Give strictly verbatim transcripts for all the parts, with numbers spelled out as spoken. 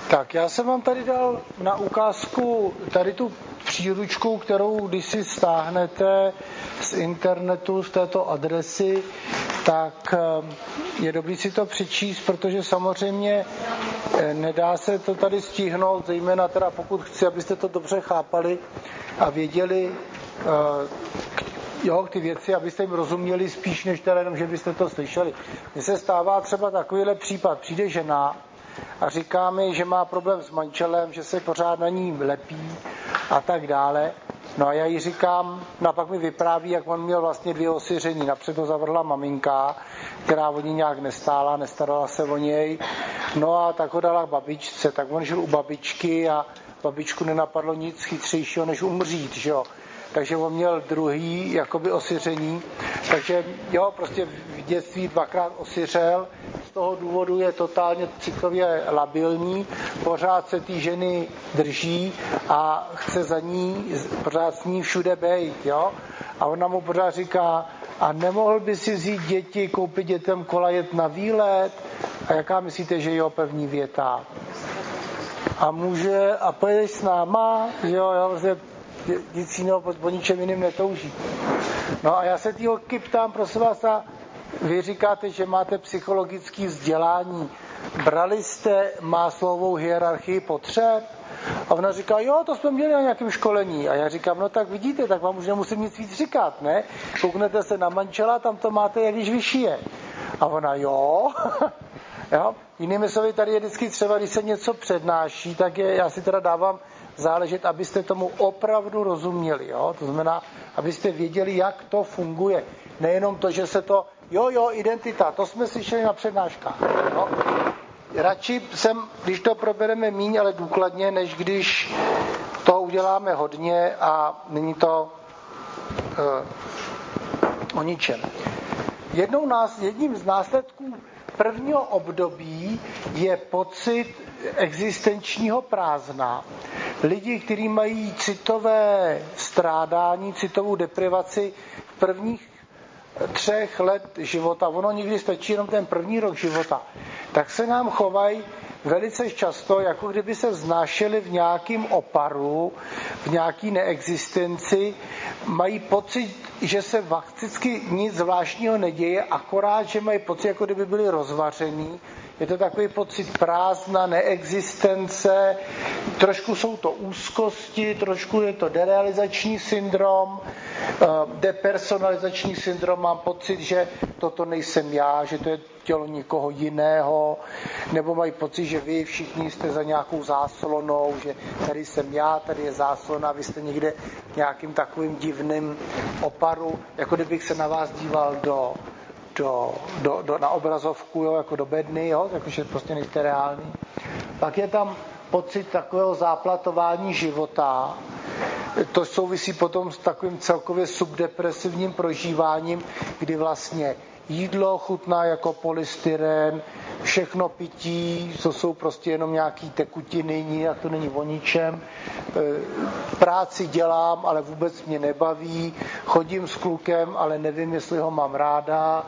Tak, já jsem vám tady dal na ukázku tady tu příručku, kterou když si stáhnete z internetu, z této adresy, tak je dobrý si to přečíst, protože samozřejmě nedá se to tady stihnout, zejména teda pokud chci, abyste to dobře chápali a věděli jo, ty věci, abyste jim rozuměli spíš, než teda jenom, že byste to slyšeli. Mně se stává třeba takovýhle případ, přijde žena a říká mi, že má problém s manželem, že se pořád na ní lepí a tak dále. No a já jí říkám, no a pak mi vypráví, jak on měl vlastně dvě osiření. Napřed ho zavrhla maminka, která o ní nějak nestála, nestarala se o něj. No a tak ho dala k babičce, tak on žil u babičky a babičku nenapadlo nic chytřejšího, než umřít, že jo. Takže on měl druhý jakoby osiření, takže jo, prostě v dětství dvakrát osiřel, z toho důvodu je totálně citově labilní, pořád se ty ženy drží a chce za ní, pořád s ní všude bejt, jo. A ona mu pořád říká, a nemohl by si vzít děti, koupit dětem kola, jet na výlet? A jaká myslíte, že je jeho první věta? A může, a pojedeš s náma, jo, jo, vlastně nic jiného, po ničem jiným netouží. No a já se tý holky ptám, prosím vás, a vy říkáte, že máte psychologické vzdělání. Brali jste Maslovou hierarchii potřeb? A ona říká, jo, to jsme měli na nějakém školení. A já říkám, no tak vidíte, tak vám už nemusím nic víc říkat, ne? Kouknete se na manžela, tam to máte, jak když vyšije. A ona, jo. Jo? Jinými slovy, tady je vždycky třeba, když se něco přednáší, tak je, já si teda dávám záležet, abyste tomu opravdu rozuměli. Jo? To znamená, abyste věděli, jak to funguje. Nejenom to, že se to, jo, jo, identita, to jsme slyšeli na přednáškách. Jo? Radši jsem, když to probereme míň, ale důkladně, než když to uděláme hodně a není to uh, o ničem. Jednou nás, jedním z následků prvního období je pocit existenčního prázdna. Lidi, kteří mají citové strádání, citovou deprivaci v prvních třech let života, ono někdy stačí jenom ten první rok života, tak se nám chovají velice často, jako kdyby se vznášeli v nějakém oparu, v nějaký neexistenci, mají pocit, že se fakticky nic zvláštního neděje, akorát, že mají pocit, jako kdyby byli rozvaření. Je to takový pocit prázdna, neexistence, trošku jsou to úzkosti, trošku je to derealizační syndrom, depersonalizační syndrom, mám pocit, že toto nejsem já, že to je tělo někoho jiného, nebo mají pocit, že vy všichni jste za nějakou záslonou, že tady jsem já, tady je záslona, vy jste někde nějakým takovým divným oparu, jako kdybych se na vás díval do Do, do, do, na obrazovku, jo, jako do bedny, jo, jakože prostě nejste reální. Pak je tam pocit takového záplatování života. To souvisí potom s takovým celkově subdepresivním prožíváním, kdy vlastně jídlo chutná jako polystyren, všechno pití, to jsou prostě jenom nějaký tekutiny, nijak to není o ničem. Práci dělám, ale vůbec mě nebaví. Chodím s klukem, ale nevím, jestli ho mám ráda.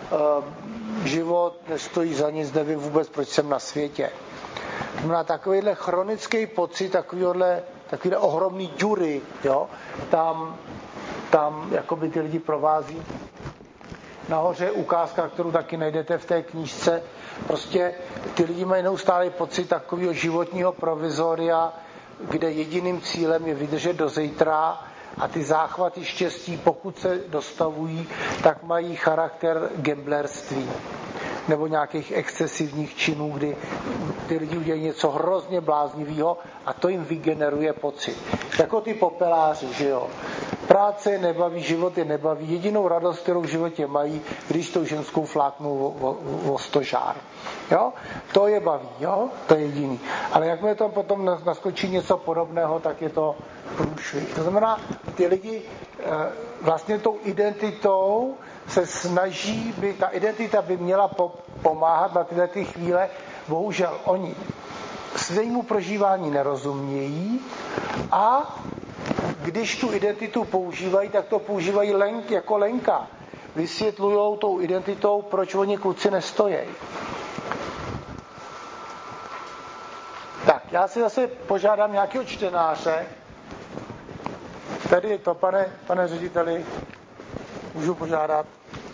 Život nestojí za nic, nevím vůbec, proč jsem na světě. Na takovýhle chronický pocit, takovýhle, takovýhle ohromný děry, jo, tam, tam jakoby ty lidi provází. Nahoře je ukázka, kterou taky najdete v té knížce. Prostě ty lidi mají neustálý pocit takového životního provizoria, kde jediným cílem je vydržet do zítra a ty záchvaty štěstí, pokud se dostavují, tak mají charakter gamblerství nebo nějakých excesivních činů, kdy ty lidi udělají něco hrozně bláznivého a to jim vygeneruje pocit. Jako ty popeláři, že jo. Práce je nebaví, život je nebaví. Jedinou radost, kterou v životě mají, když tou ženskou fláknou o, o, o stožár. Jo? To je baví, jo? To je jediný. Ale jakmile tam potom naskočí něco podobného, tak je to průšvih. To znamená, ty lidi vlastně tou identitou se snaží, by, ta identita by měla po, pomáhat na tyhle ty chvíle. Bohužel oni svému prožívání nerozumějí a když tu identitu používají, tak to používají lenk, jako lenka. Vysvětlujou tou identitou, proč oni kluci nestojí. Tak, já si zase požádám nějakého čtenáře. Tady je to, pane, pane řediteli, můžu požádat.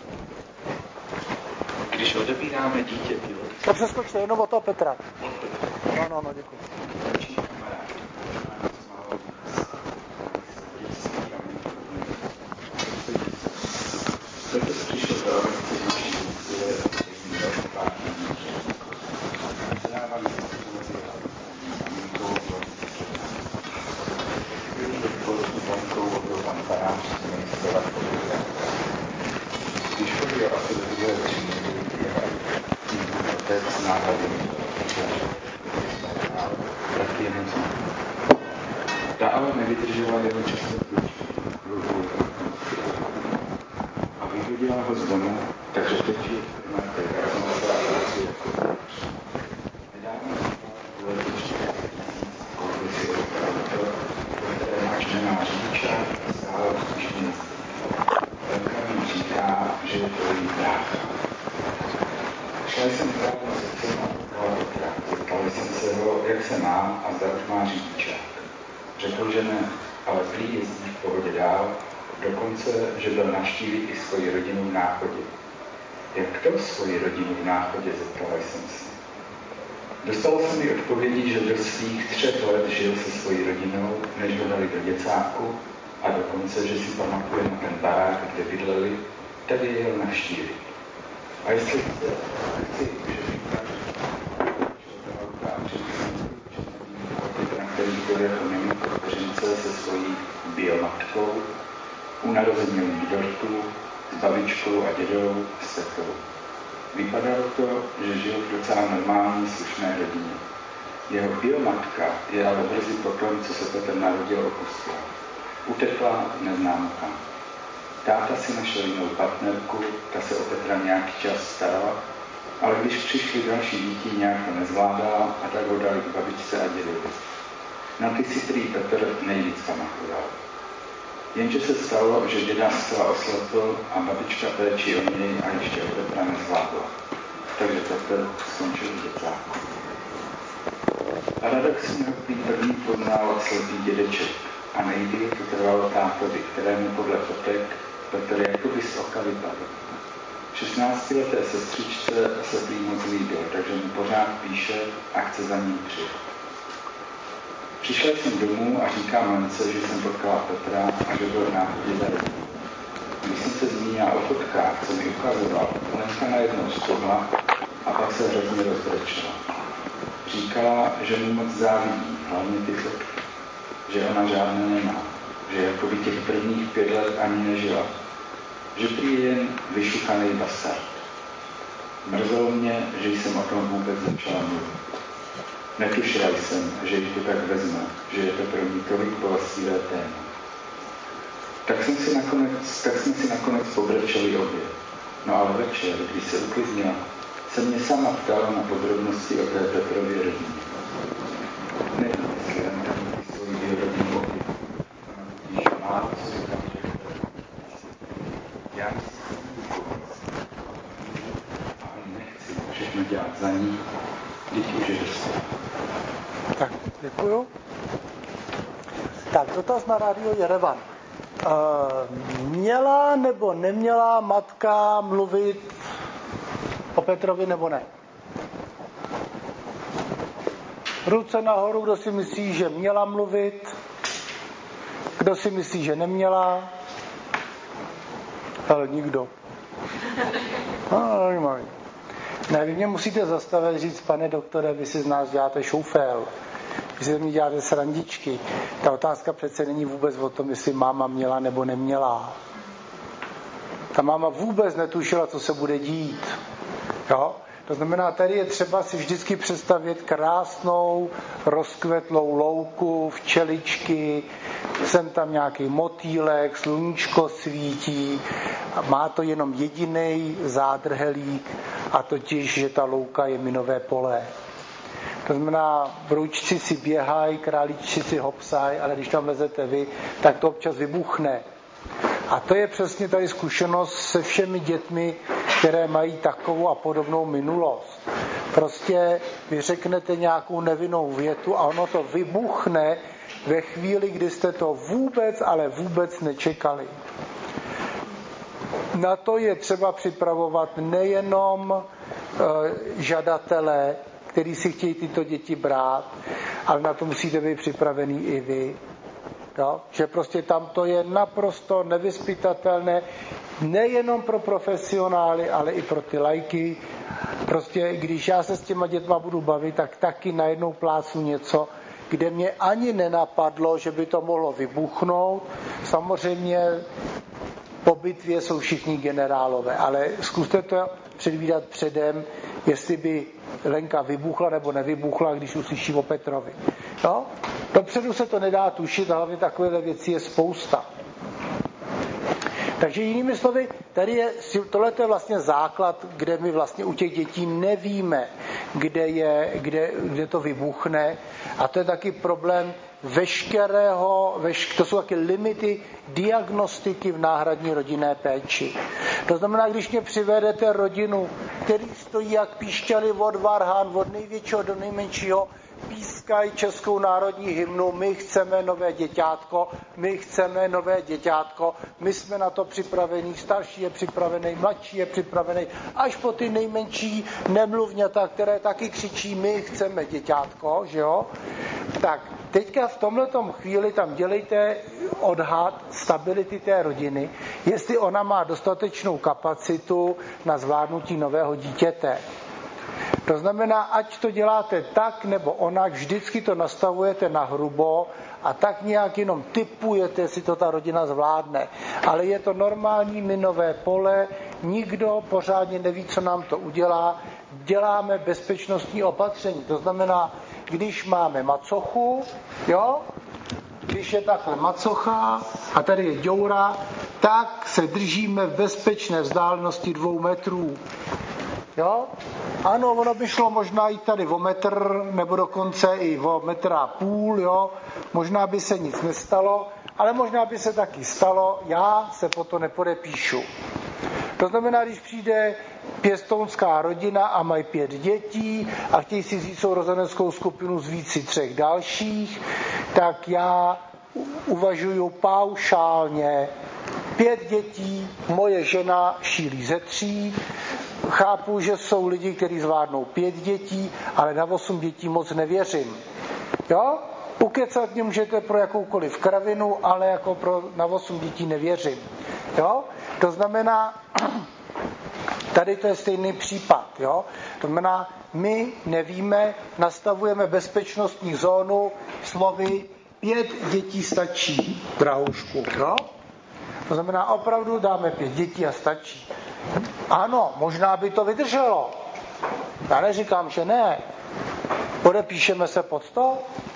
Když odebíráme dítě, jo? To přeskočte, jenom o toho Petra. No, no, no, děkuji. Ta ale nevydržela jeho často a vyhodila ho z domu, takže teď je na té krásnosti jako nedávno bylo ještě kolik si opravdu, které máš nemá řidičák a stále uslyšení jezdí. Velká mi říká, že je to její brácha. Šla jsem právě se celou a Petra. Zeptala jsem se ho, jak se má a zda už má řidičák. Řekl, že ne, ale prý jezdí v pohodě dál, dokonce, že byl navštívit i svoji rodinu v Náchodě. Jak to svoji rodinu v Náchodě, zeptala jsem se. Dostal jsem mi odpovědi, že do svých třech let žil se svojí rodinou, než ho dali do děcáku a dokonce, že si pamatuje na ten barák, kde bydleli, tady jel navštívit. A jestli chce, chci, že na který byl jako mimiko kořence se svojí biomatkou, u narozenin dortu, s babičkou a dědou a s tetou. Vypadalo to, že žil v docela normální, slušné rodině. Jeho biomatka je ale brzy po tom, co se Petr narodil, opustila. Utekla neznámo kam. Táta si našel jinou partnerku, ta se o Petra nějaký čas starala, ale když přišli další děti, nějak to nezvládala a tak ho dali k babičce a dědovi. Na ty si prý Petr nejvíc pamatoval. Jenže se stalo, že děda zcela oslepl a babička péči o něj a ještě o Petra nezvládla. Takže Petr skončil v děcáku. Paradoxně ho prý první poznal slepý dědeček a nejdýl to trvalo tátovi, kterému podle fotek Petr jakoby z oka vypadl. šestnáctileté sestřičce se prý moc líbil, takže mu pořád píše a chce za ním přijet. Přišel jsem domů a říkám Lence, že jsem potkala Petra a že byl v Náchodě za rodinou. Když jsem se zmínila o fotkách, co mi ukazoval, Lenka najednou stohla a pak se hrozně rozbrečela. Říkala, že mu moc závidí, hlavně ty fotky, že ona žádné nemá, že jakoby těch prvních pět let ani nežila, že prý je jen vyšuchaný basard. Mrzelo mě, že jsem o tom vůbec začala mluvit. Netušila jsem, že jich to tak vezme, že je to pro ní tolik bolestivé téma. Tak, jsem si nakonec, tak jsme si nakonec pobrečeli obě. No ale večer, když se uklidnila, se mě sama ptala na podrobnosti o té Petrově rodině. Nevím, jestli jen tam ty svoji rodinu obě. Ona totiž málo co říkám, že já myslím, a ani nechci všechno dělat za ní, když už je dostala. Tak, děkuju. Tak, dotaz na rádio Jerevan. E, měla nebo neměla matka mluvit o Petrovi nebo ne? Ruce nahoru, kdo si myslí, že měla mluvit, kdo si myslí, že neměla. Ale nikdo. No, ne, vy mě musíte zastavit říct, pane doktore, vy si z nás děláte šoufel. Vy si mi děláte srandičky. Ta otázka přece není vůbec o tom, jestli máma měla nebo neměla. Ta máma vůbec netušila, co se bude dít. Jo? To znamená, tady je třeba si vždycky představit krásnou, rozkvetlou louku, včeličky, sem tam nějaký motýlek, sluníčko svítí a má to jenom jediný zádrhelík a totiž, že ta louka je minové pole. To znamená, broučci si běhají, králíčci si hopsají, ale když tam lezete vy, tak to občas vybuchne. A to je přesně tady zkušenost se všemi dětmi, které mají takovou a podobnou minulost. Prostě vy řeknete nějakou nevinnou větu a ono to vybuchne ve chvíli, kdy jste to vůbec, ale vůbec nečekali. Na to je třeba připravovat nejenom e, žadatelé, kteří si chtějí tyto děti brát, ale na to musíte být připravený i vy. Jo? Že prostě tam to je naprosto nevyzpytatelné, nejenom pro profesionály, ale i pro ty lajky. Prostě když já se s těma dětma budu bavit, tak taky najednou plácu něco, kde mě ani nenapadlo, že by to mohlo vybuchnout. Samozřejmě po bitvě jsou všichni generálové, ale zkuste to předvídat předem, jestli by Lenka vybuchla nebo nevybuchla, když uslyší o Petrovi. No? Dopředu se to nedá tušit, a hlavně takovéhle věci je spousta. Takže jinými slovy, tady je, tohle je vlastně základ, kde my vlastně u těch dětí nevíme, kde, je, kde, kde to vybuchne. A to je taky problém veškerého, veš, to jsou taky limity diagnostiky v náhradní rodinné péči. To znamená, když mě přivedete rodinu, který stojí jak píšťaly od varhan, od největšího do nejmenšího, pískají českou národní hymnu, my chceme nové děťátko, my chceme nové děťátko, my jsme na to připravení, starší je připravený, mladší je připravený, až po ty nejmenší nemluvňata, které taky křičí, my chceme děťátko, že jo? Tak teďka v tomhletom chvíli tam dělejte odhad stability té rodiny, jestli ona má dostatečnou kapacitu na zvládnutí nového dítěte. To znamená, ať to děláte tak nebo onak, vždycky to nastavujete na hrubo a tak nějak jenom tipujete, jestli to ta rodina zvládne. Ale je to normální minové pole, nikdo pořádně neví, co nám to udělá. Děláme bezpečnostní opatření. To znamená, když máme macochu, jo, když je takhle macocha a tady je děura, tak se držíme v bezpečné vzdálenosti dvou metrů. Jo? Ano, ono by šlo možná i tady o metr, nebo dokonce i o metr a půl, jo? Možná by se nic nestalo, ale možná by se taky stalo, já se po to nepodepíšu. To znamená, když přijde pěstounská rodina a mají pět dětí a chtějí si vzít sourozeneckou skupinu z víci třech dalších, tak já uvažuju paušálně. Pět dětí, moje žena šílí ze tří, chápu, že jsou lidi, kteří zvládnou pět dětí, ale na osm dětí moc nevěřím. Jo? Ukecat mě můžete pro jakoukoliv kravinu, ale jako pro, na osm dětí nevěřím. Jo? To znamená, tady to je stejný případ. Jo? To znamená, my nevíme, nastavujeme bezpečnostní zónu slovy pět dětí stačí, drahoušku. Jo? To znamená, opravdu dáme pět dětí a stačí. Ano, možná by to vydrželo. Já neříkám, že ne. Podepíšeme se pod to?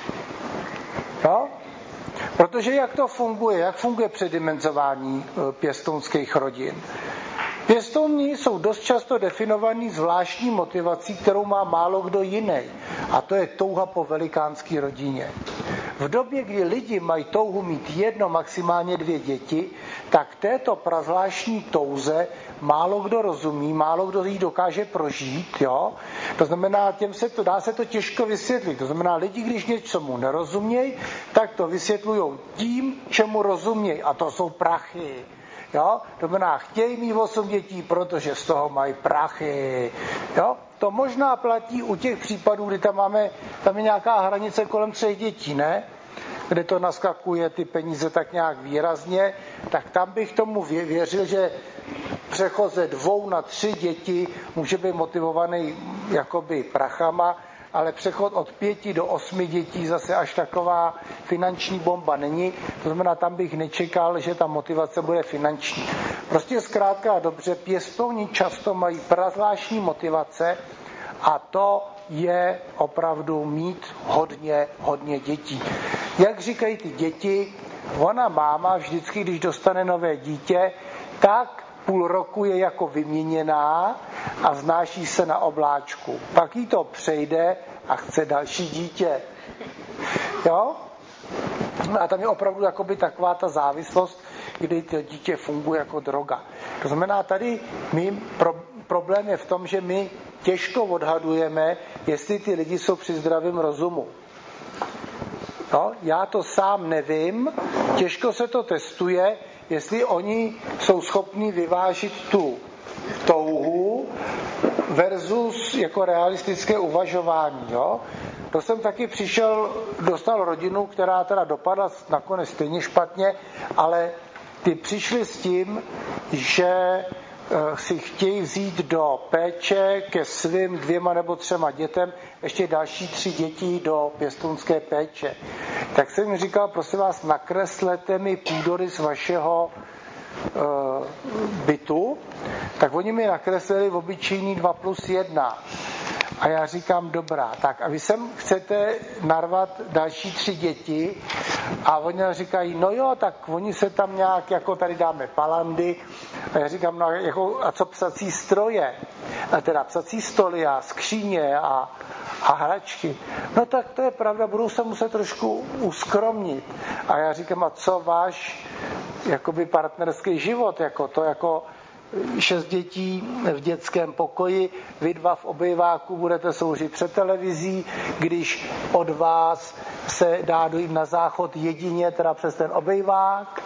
Jo? Protože jak to funguje? Jak funguje předimenzování pěstounských rodin? Pěstouni jsou dost často definovaní zvláštní motivací, kterou má málo kdo jiný. A to je touha po velikánské rodině. V době, kdy lidi mají touhu mít jedno, maximálně dvě děti, tak této prazvláštní touze málo kdo rozumí, málo kdo ji dokáže prožít. Jo? To znamená, těm se to, dá se to těžko vysvětlit. To znamená, lidi, když něčemu nerozumějí, tak to vysvětlují tím, čemu rozumějí. A to jsou prachy. Jo? To znamená, chtějí mít osm dětí, protože z toho mají prachy. Jo? To možná platí u těch případů, kdy tam máme, tam je nějaká hranice kolem třech dětí, ne? Kde to naskakuje ty peníze tak nějak výrazně, tak tam bych tomu věřil, že přechod ze dvou na tři děti může být motivovaný jakoby prachama, ale přechod od pěti do osmi dětí zase až taková finanční bomba není. To znamená, tam bych nečekal, že ta motivace bude finanční. Prostě zkrátka a dobře, pěstouni často mají prazvláštní motivace a to je opravdu mít hodně, hodně dětí. Jak říkají ty děti, ona máma vždycky, když dostane nové dítě, tak půl roku je jako vyměněná a vznáší se na obláčku. Pak jí to přejde a chce další dítě. Jo? A tam je opravdu jakoby taková ta závislost, kdy to dítě funguje jako droga. To znamená, tady my, pro, problém je v tom, že my těžko odhadujeme, jestli ty lidi jsou při zdravém rozumu. No, já to sám nevím, těžko se to testuje, jestli oni jsou schopni vyvážit tu touhu versus jako realistické uvažování. Jo? To jsem taky přišel, dostal rodinu, která teda dopadla nakonec stejně špatně, ale ty přišli s tím, že si chtějí vzít do péče ke svým dvěma nebo třema dětem ještě další tři děti do pěstounské péče. Tak jsem mi říkal, prosím vás, nakreslete mi půdorys vašeho e, bytu. Tak oni mi nakreslili v obyčejný dva plus jedna. A já říkám, dobrá, tak a vy sem chcete narvat další tři děti a oni říkají, no jo, tak oni se tam nějak, jako tady dáme palandy a já říkám, no jako, a co psací stroje, a teda psací stoly a skříně a, a hračky. No tak to je pravda, budou se muset trošku uskromnit. A já říkám, a co váš jakoby partnerský život, jako to jako šest dětí v dětském pokoji, vy dva v obejváku budete sloužit před televizí, když od vás se dá dojít na záchod jedině teda přes ten obejvák.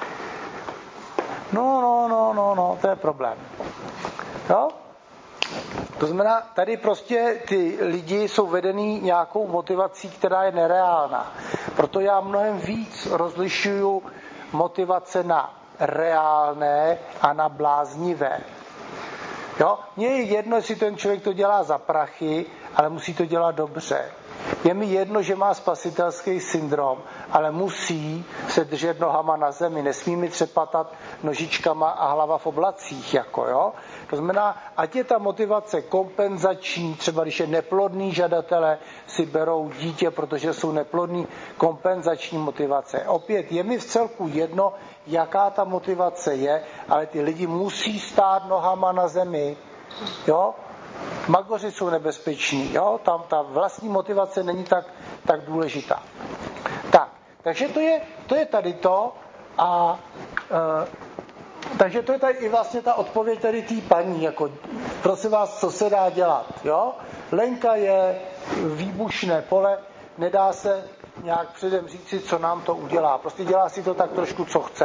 No, no, no, no, no, to je problém. Jo? To znamená, tady prostě ty lidi jsou vedený nějakou motivací, která je nereálná. Proto já mnohem víc rozlišuju motivace na reálné a na bláznivé. Jo? Mně je jedno, jestli ten člověk to dělá za prachy, ale musí to dělat dobře. Je mi jedno, že má spasitelský syndrom, ale musí se držet nohama na zemi, nesmí mi třepatat nožičkama a hlava v oblacích. Jako, jo? To znamená, ať je ta motivace kompenzační, třeba když je neplodný žadatele, si berou dítě, protože jsou neplodný, kompenzační motivace. Opět je mi v celku jedno, jaká ta motivace je, ale ty lidi musí stát nohama na zemi. Jo? Magoři jsou nebezpeční, jo? Tam ta vlastní motivace není tak, tak důležitá. Tak, takže to je, to je tady to a e, takže to je tady i vlastně ta odpověď tady té paní, jako prosím vás, co se dá dělat, jo? Lenka je výbušné pole, nedá se nějak předem říci, co nám to udělá. Prostě dělá si to tak trošku, co chce.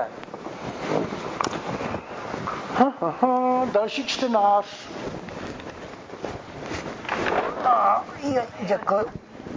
Ha, ha, ha. Další čtenář. A, je, děkuji.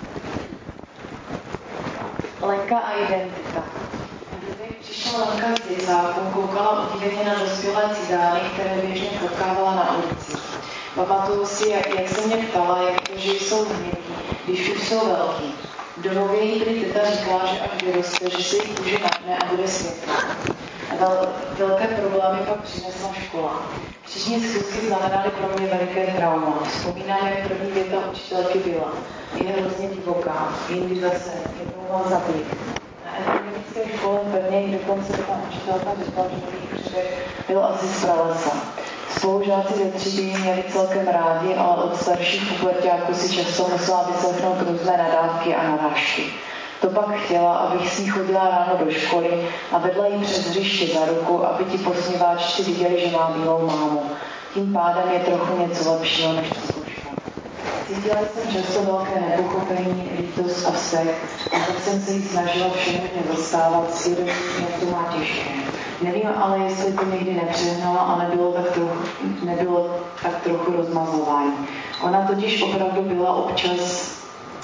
Lenka a identita. Kdyby přišla Lenka z děcáku, koukala udíveně na dospělé cigány, které běžně potkávala na ulici. Pamatuju si, jak, jak se mě ptala, jak to, že jsou hnědí, když už jsou velký. V domově jí prý teta říkala, že až vyroste, že se jí kůže napne a bude světlá. Vel, velké problémy pak přinesla škola. Třídní schůzky znamenaly pro mě veliké trauma. Vzpomínám, jak první věta učitelky byla. Je hrozně divoká, jindy zase, jednou mám zabít. Na ekonomické škole pevně jí dokonce ta učitelka řekla, že nový příběh byl asi z pralesa. Spolužáci ze třídy ji měli celkem rádi, ale od starších puberťáků si často musela vyslechnout různé nadávky a narážky. To pak chtěla, abych s ní chodila ráno do školy a vedla jí přes hřiště za ruku, aby ti posměváčci viděli, že má bílou mámu. Tím pádem je trochu něco lepšího než ta zkouška. Cítila jsem často velké nepochopení, lítost a vztek, a tak jsem se jí snažila všemožně zastávat s vědomím, jak to má těžké. Nevím ale, jestli to někdy nepřehnala a nebylo tak trochu, nebylo tak trochu rozmazování. Ona totiž opravdu byla občas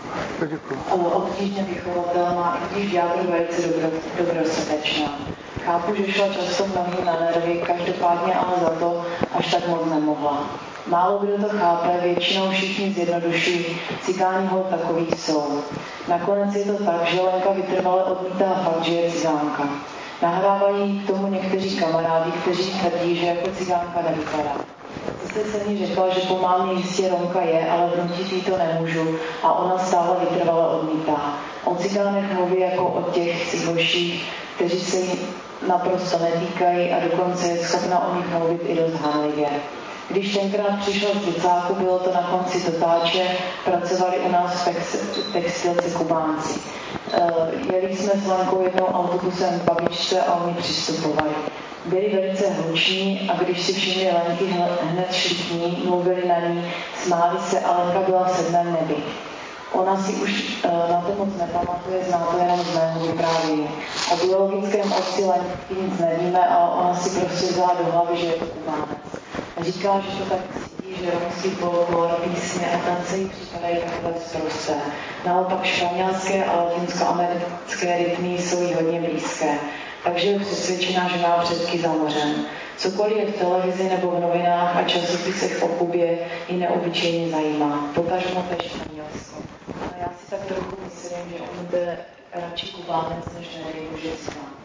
obtížně vychovatelná, i když v jádru velice dobro, dobrosrdečná. Chápu, že šla často mnohým na nervy, každopádně ale za to až tak moc nemohla. Málo kdo to chápe, většinou všichni zjednodušují, cigáni hol takový jsou. Nakonec je to tak, že Lenka vytrvale odmítá fakt, že je cigánka. Nahrávají k tomu někteří kamarádi, kteří tvrdí, že jako cigánka nevypadá. Zase jsem jí řekla, že po mámě jistě Romka je, ale vnutit jí to nemůžu a ona stále vytrvale odmítá. O cigánech mluví jako o těch ciboších, kteří se jí naprosto netýkají a dokonce je schopna o nich mluvit i dost hanlivě. Když tenkrát přišel z děcáku, bylo to na konci totáče, pracovali u nás v textilce Kubánci. Jeli jsme s Lenkou jednou autobusem k babičce a oni přistupovali. Byli velice hluční a když si všimli Lenky, hned šli k ní, mluvili na ní, smáli se a Lenka byla v sedmém nebi. Ona si už uh, na to moc nepamatuje, zná to jenom z mého vyprávění. O biologickém otci Lenky nic nevíme, ale ona si prostě vzala do hlavy, že je to Kubánec. A říkala, že to tak cítí, že romský folklor, písně a tance jí připadají takové zprosté. Naopak španělské a latinskoamerické rytmy jsou jí hodně blízké. Takže je přesvědčená, že má předky za mořem. Cokoliv je v televizi nebo v novinách a časopisech o Kubě ji neobyčejně zajímá. Potažmo té Španělsko. A já si tak trochu myslím, že on bude radši Kubánec, než nedej bože Islám.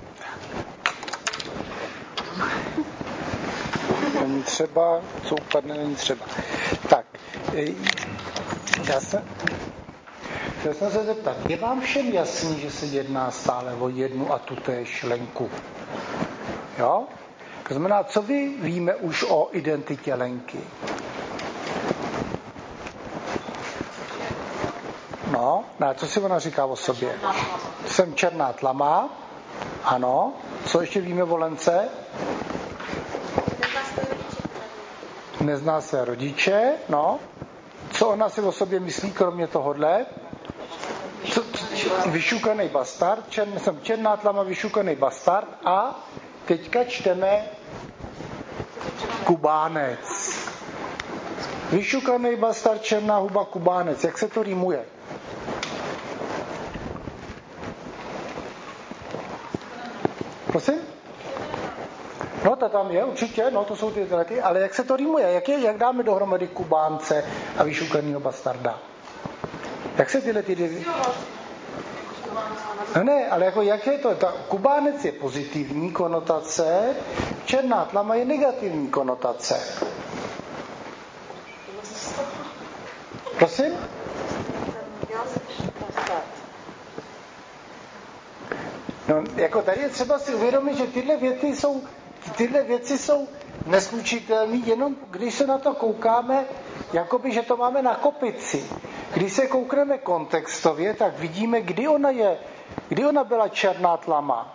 Není třeba, co upadne, není třeba. Tak, já jsem, chtěl jsem se zeptat, je vám všem jasný, že se jedná stále o jednu a tutéž Lenku? Jo? To znamená, co vy víme už o identitě Lenky? No, no, co si ona říká o sobě? Jsem černá tlama, ano. Co ještě víme o Lence? Nezná své rodiče, no. Co ona si o sobě myslí, kromě tohodle? Co, co, vyšukaný bastard, čern, jsem černá tlama, vyšukaný bastard a teďka čteme Kubánec. Vyšukaný bastard, černá huba, Kubánec. Jak se to rýmuje? Prosím? No, to tam je určitě, no, to jsou ty taky, ale jak se to rýmuje? Jak, je, jak dáme dohromady Kubánce a vyšukanýho bastarda? Jak se tyhle ty dvě... No ne, ale jako jak je to? Ta, Kubánec je pozitivní konotace, černá tlama je negativní konotace. Prosím? No, jako tady je třeba si uvědomit, že tyhle věci jsou, tyhle věci jsou neslučitelné, jenom když se na to koukáme, jakoby, že to máme na kopici. Když se koukneme kontextově, tak vidíme, kdy ona je, kdy ona byla černá tlama.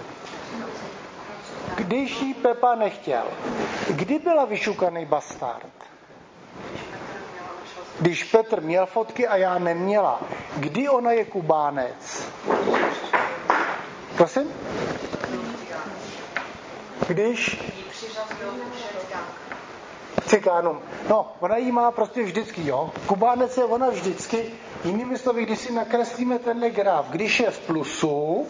Když jí Pepa nechtěl. Kdy byla vyšukaný bastard? Když Petr měl fotky a já neměla. Kdy ona je Kubánec? Prosím? Když? Cikánům. No, ona jí má prostě vždycky, jo. Kubánec je ona vždycky. Jinými slovy, když si nakreslíme tenhle graf, když je v plusu,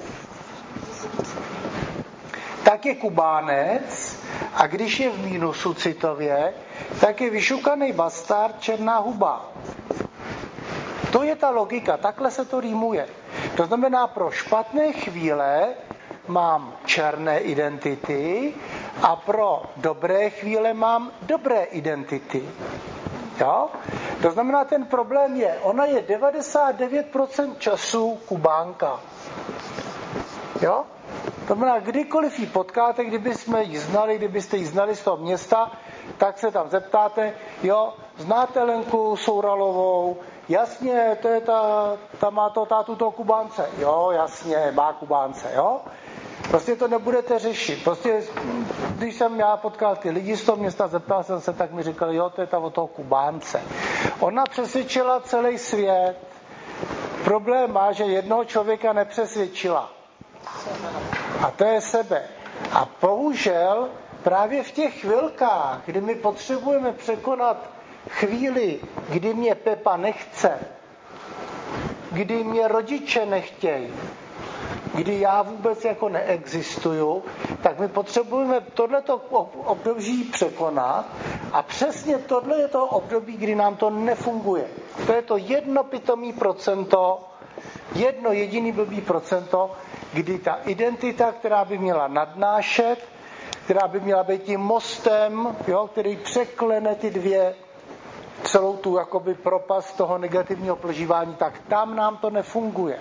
tak je Kubánec, a když je v mínusu citově, tak je vyšukaný bastard, černá huba. To je ta logika, takhle se to rýmuje. To znamená, pro špatné chvíle mám černé identity a pro dobré chvíle mám dobré identity. Jo? To znamená, ten problém je, ona je devadesát devět procent času Kubánka. Jo? To znamená, kdykoliv ji potkáte, kdybychom ji znali, kdybyste ji znali z toho města, tak se tam zeptáte, jo, znáte Lenku Souralovou? Jasně, to je ta, ta má to tátu toho Kubánce. Jo, jasně, má Kubánce, jo. Prostě to nebudete řešit. Prostě, když jsem já potkal ty lidi z toho města, zeptal jsem se, tak mi říkali, jo, to je ta od toho Kubánce. Ona přesvědčila celý svět. Problém má, že jednoho člověka nepřesvědčila. A to je sebe. A bohužel právě v těch chvilkách, kdy my potřebujeme překonat chvíli, kdy mě Pepa nechce, kdy mě rodiče nechtějí, kdy já vůbec jako neexistuju, tak my potřebujeme tohleto období překonat a přesně tohle je to období, kdy nám to nefunguje. To je to jedno pitomý procento, jedno jediný blbý procento, kdy ta identita, která by měla nadnášet, která by měla být tím mostem, jo, který překlene ty dvě, celou tu jakoby propast toho negativního prožívání, tak tam nám to nefunguje.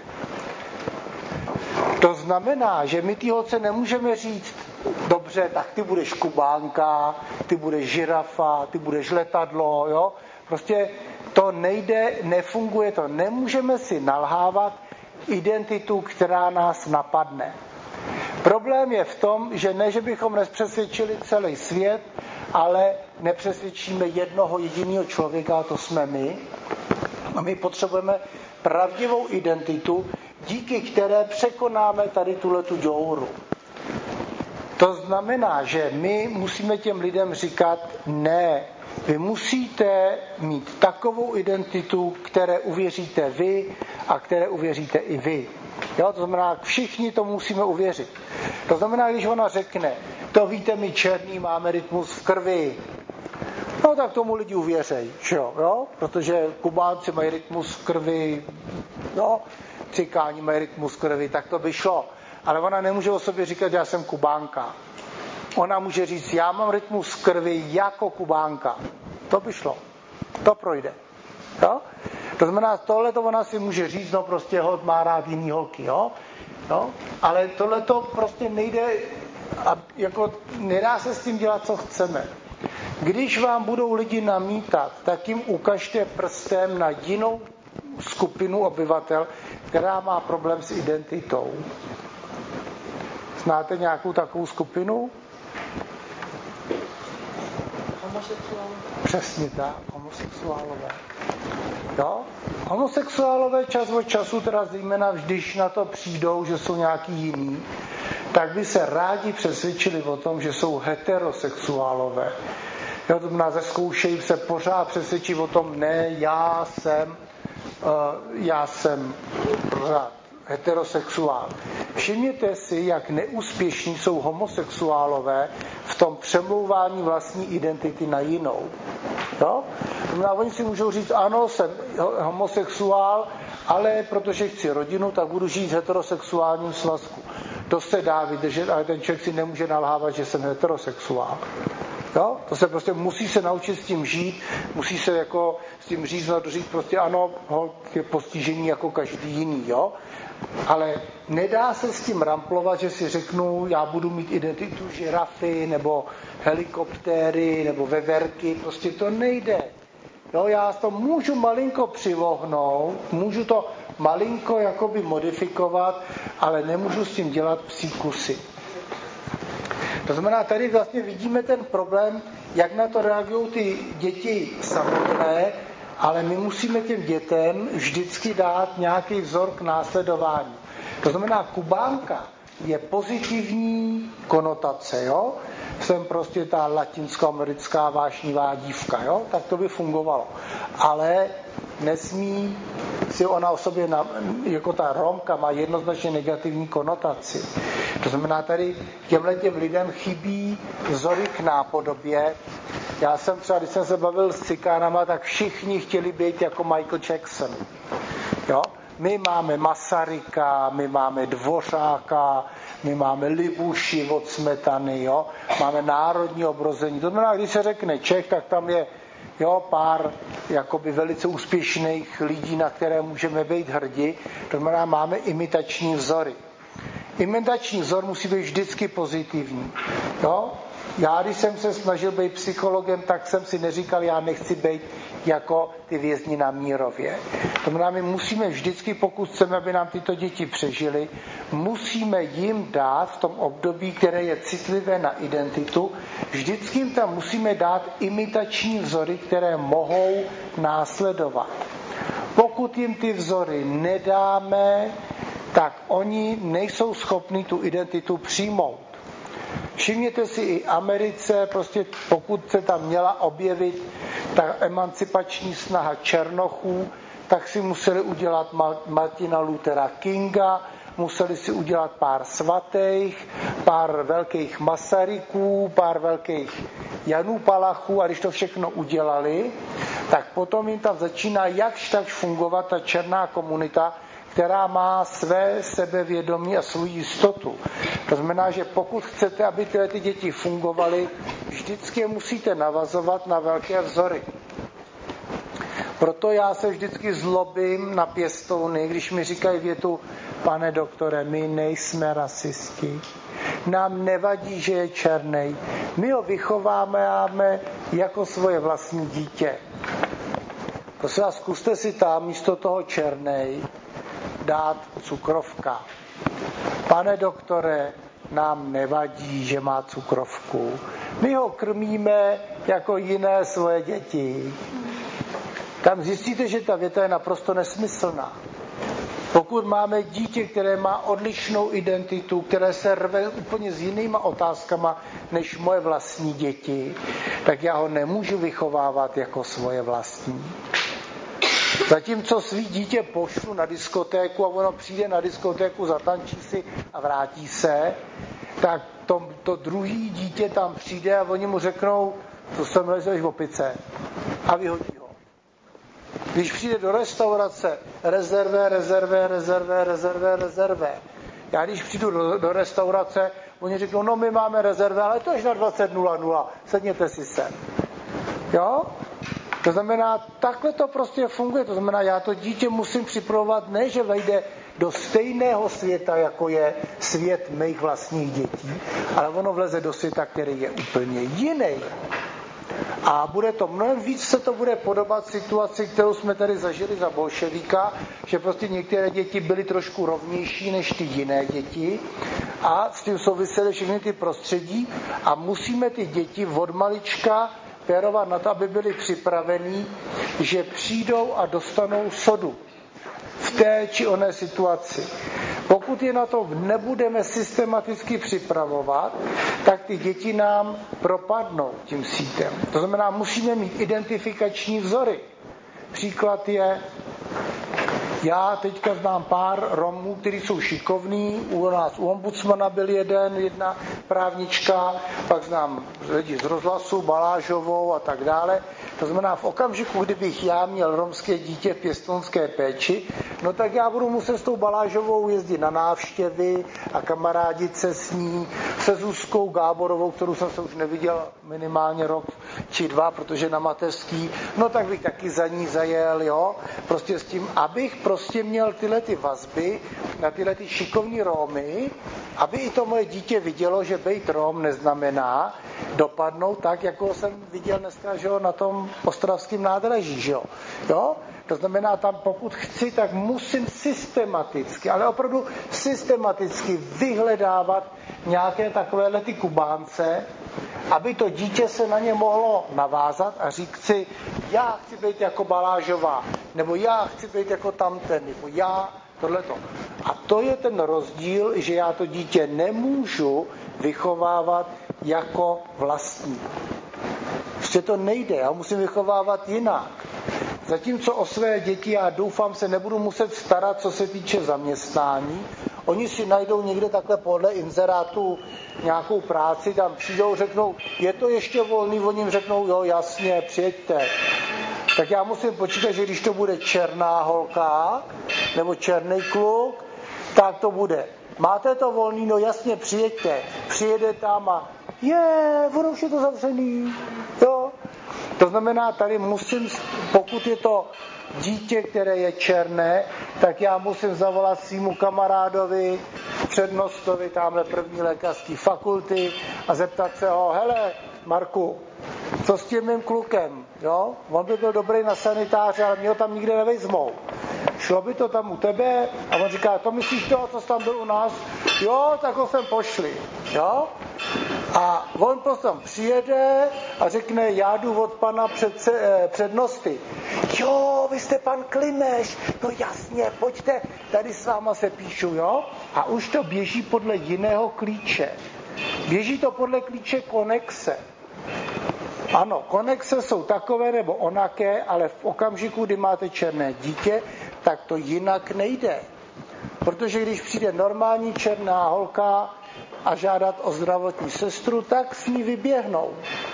To znamená, že my ty holce nemůžeme říct, dobře, tak ty budeš Kubánka, ty budeš žirafa, ty budeš letadlo, jo. Prostě to nejde, nefunguje to. Nemůžeme si nalhávat identitu, která nás napadne. Problém je v tom, že ne, že bychom nepřesvědčili celý svět, ale nepřesvědčíme jednoho jediného člověka, a to jsme my. A my potřebujeme pravdivou identitu, díky které překonáme tady tuhletu džouru. To znamená, že my musíme těm lidem říkat, ne, vy musíte mít takovou identitu, které uvěříte vy a které uvěříte i vy. Jo, to znamená, všichni to musíme uvěřit. To znamená, když ona řekne, to víte, my černý máme rytmus v krvi, no tak tomu lidi uvěřej, jo, jo? Protože Kubánci mají rytmus v krvi, no, Cikáni mají rytmus v krvi, tak to by šlo. Ale ona nemůže o sobě říkat, já jsem Kubánka. Ona může říct, já mám rytmus v krvi jako Kubánka. To by šlo. To projde. Jo? To znamená, tohle to ona si může říct, no prostě hod má rád jiný holky, jo? Jo? Ale tohle to prostě nejde, a jako nedá se s tím dělat, co chceme. Když vám budou lidi namítat, tak jim ukažte prstem na jinou skupinu obyvatel, která má problém s identitou. Znáte nějakou takovou skupinu? Homosexuálové. Přesně tak, homosexuálové. Jo? Homosexuálové čas od času, teda zejména když na to přijdou, že jsou nějaký jiný, tak by se rádi přesvědčili o tom, že jsou heterosexuálové. Jo, to nás zkoušejí se pořád přesvědčit o tom, ne, já jsem, uh, já jsem pořád heterosexuál. Všimněte si, jak neúspěšní jsou homosexuálové v tom přemlouvání vlastní identity na jinou. Jo? No, oni si můžou říct, ano, jsem homosexuál, ale protože chci rodinu, tak budu žít v heterosexuálním svazku. To se dá vydržet, ale ten člověk si nemůže nalhávat, že jsem heterosexuál. Jo? To se prostě musí se naučit s tím žít, musí se jako s tím říznat, říct prostě ano, je postižení jako každý jiný, jo? Ale nedá se s tím ramplovat, že si řeknu, já budu mít identitu žirafy, nebo helikoptéry, nebo veverky, prostě to nejde. Jo, já to můžu malinko přivohnout, můžu to malinko jakoby modifikovat, ale nemůžu s tím dělat psí kusy. To znamená, tady vlastně vidíme ten problém, jak na to reagují ty děti samotné, ale my musíme těm dětem vždycky dát nějaký vzor k následování. To znamená, Kubánka je pozitivní konotace, jo? Jsem prostě ta latinskoamerická vášnivá dívka, jo? Tak to by fungovalo. Ale nesmí si ona o sobě, na, jako ta Romka má jednoznačně negativní konotaci. To znamená, tady těmhle těm lidem chybí vzory k nápodobě. Já jsem třeba, když jsem se bavil s Cikánama, tak všichni chtěli být jako Michael Jackson. Jo? My máme Masaryka, my máme Dvořáka, my máme Libuši od Smetany, jo? Máme národní obrození. To znamená, když se řekne Čech, tak tam je jo, pár jakoby velice úspěšných lidí, na které můžeme být hrdí. To znamená, máme imitační vzory. Imitační vzor musí být vždycky pozitivní. Jo? Já, když jsem se snažil být psychologem, tak jsem si neříkal, já nechci být jako ty vězni na Mírově. To znamená, my musíme vždycky, pokud chceme, aby nám tyto děti přežily, musíme jim dát v tom období, které je citlivé na identitu, vždycky jim tam musíme dát imitační vzory, které mohou následovat. Pokud jim ty vzory nedáme, tak oni nejsou schopni tu identitu přijmout. Všimněte si i Americe, prostě pokud se tam měla objevit ta emancipační snaha černochů, tak si museli udělat Martina Luthera Kinga, museli si udělat pár svatých, pár velkých Masaryků, pár velkých Janů Palachů, a když to všechno udělali, tak potom jim tam začíná jakž takž fungovat ta černá komunita, která má své sebevědomí a svou jistotu. To znamená, že pokud chcete, aby tyhle ty děti fungovaly, vždycky je musíte navazovat na velké vzory. Proto já se vždycky zlobím na pěstouny, když mi říkají větu, pane doktore, my nejsme rasisti, nám nevadí, že je černej, my ho vychováme jako svoje vlastní dítě. Prosím vás, zkuste si tam místo toho černej dát cukrovka. Pane doktore, nám nevadí, že má cukrovku. My ho krmíme jako jiné svoje děti. Tam zjistíte, že ta věta je naprosto nesmyslná. Pokud máme dítě, které má odlišnou identitu, které se rve úplně s jinýma otázkama než moje vlastní děti, tak já ho nemůžu vychovávat jako svoje vlastní. Zatímco svý dítě pošlu na diskotéku a ono přijde na diskotéku, zatančí si a vrátí se, tak to, to druhý dítě tam přijde a oni mu řeknou, co jsem lezeš v opice, a vyhodí ho. Když přijde do restaurace, rezervé, rezervé, rezervé, rezervé, rezervé. Já když přijdu do, do restaurace, oni řeknou, no my máme rezervé, ale to je na dvacet nula nula, sedněte si sem. Jo? To znamená, takhle to prostě funguje. To znamená, já to dítě musím připravovat, ne, že vejde do stejného světa, jako je svět mých vlastních dětí, ale ono vleze do světa, který je úplně jiný. A bude to mnohem víc, se to bude podobat situaci, kterou jsme tady zažili za bolševíka, že prostě některé děti byly trošku rovnější než ty jiné děti a s tím souvisely všechny ty prostředí a musíme ty děti od malička pérovat na to, aby byli připravení, že přijdou a dostanou sodu v té či oné situaci. Pokud je na to nebudeme systematicky připravovat, tak ty děti nám propadnou tím sítem. To znamená, musíme mít identifikační vzory. Příklad je, já teďka znám pár Romů, kteří jsou šikovní, u nás u ombudsmana byl jeden, jedna právnička, pak znám lidi z rozhlasu, Balážovou a tak dále. To znamená, v okamžiku, kdybych já měl romské dítě v pěstounské péči, no tak já budu muset s tou Balážovou jezdit na návštěvy a kamarádit se s ní, se Zuzkou Gáborovou, kterou jsem se už neviděl minimálně rok či dva, protože na mateřský, no tak bych taky za ní zajel, jo, prostě s tím, abych prostě měl tyhle ty vazby na tyhle ty šikovní Rómy, aby i to moje dítě vidělo, že bejt Róm neznamená dopadnout tak, jako jsem viděl dneska, že jo, na tom ostravském nádraží, že jo. jo? To znamená, tam pokud chci, tak musím systematicky, ale opravdu systematicky vyhledávat nějaké takovéhle ty Kubánce, aby to dítě se na ně mohlo navázat a říct si, já chci být jako Balážová, nebo já chci být jako tamten, nebo já tohleto. A to je ten rozdíl, že já to dítě nemůžu vychovávat jako vlastní. Prostě to nejde, já musím vychovávat jinak. Zatímco o své děti já doufám se nebudu muset starat, co se týče zaměstnání. Oni si najdou někde takhle podle inzerátu nějakou práci, tam přijdou, řeknou, je to ještě volný, oni jim řeknou, jo, jasně, přijeďte. Tak já musím počítat, že když to bude černá holka nebo černý kluk, tak to bude. Máte to volný, no jasně, přijeďte. Přijede tam a je, ono už je to zavřený. Jo. To znamená, tady musím, pokud je to dítě, které je černé, tak já musím zavolat svýmu kamarádovi, přednostovi tamhle první lékařské fakulty a zeptat se ho, hele, Marku, co s tím mým klukem? Jo? On by byl dobrý na sanitáře, ale mě ho tam nikde nevezmou. Šlo by to tam u tebe? A on říká, to myslíš toho, co jsi tam byl u nás? Jo, tak ho sem pošli. Jo? A on potom přijede a řekne, já jdu od pana před, přednosty. Jo, vy jste pan Klimeš, no jasně, pojďte, tady s váma se píšu, jo? A už to běží podle jiného klíče. Běží to podle klíče konexe. Ano, konexe jsou takové nebo onaké, ale v okamžiku, kdy máte černé dítě, tak to jinak nejde. Protože když přijde normální černá holka a žádat o zdravotní sestru, tak s ní vyběhnou.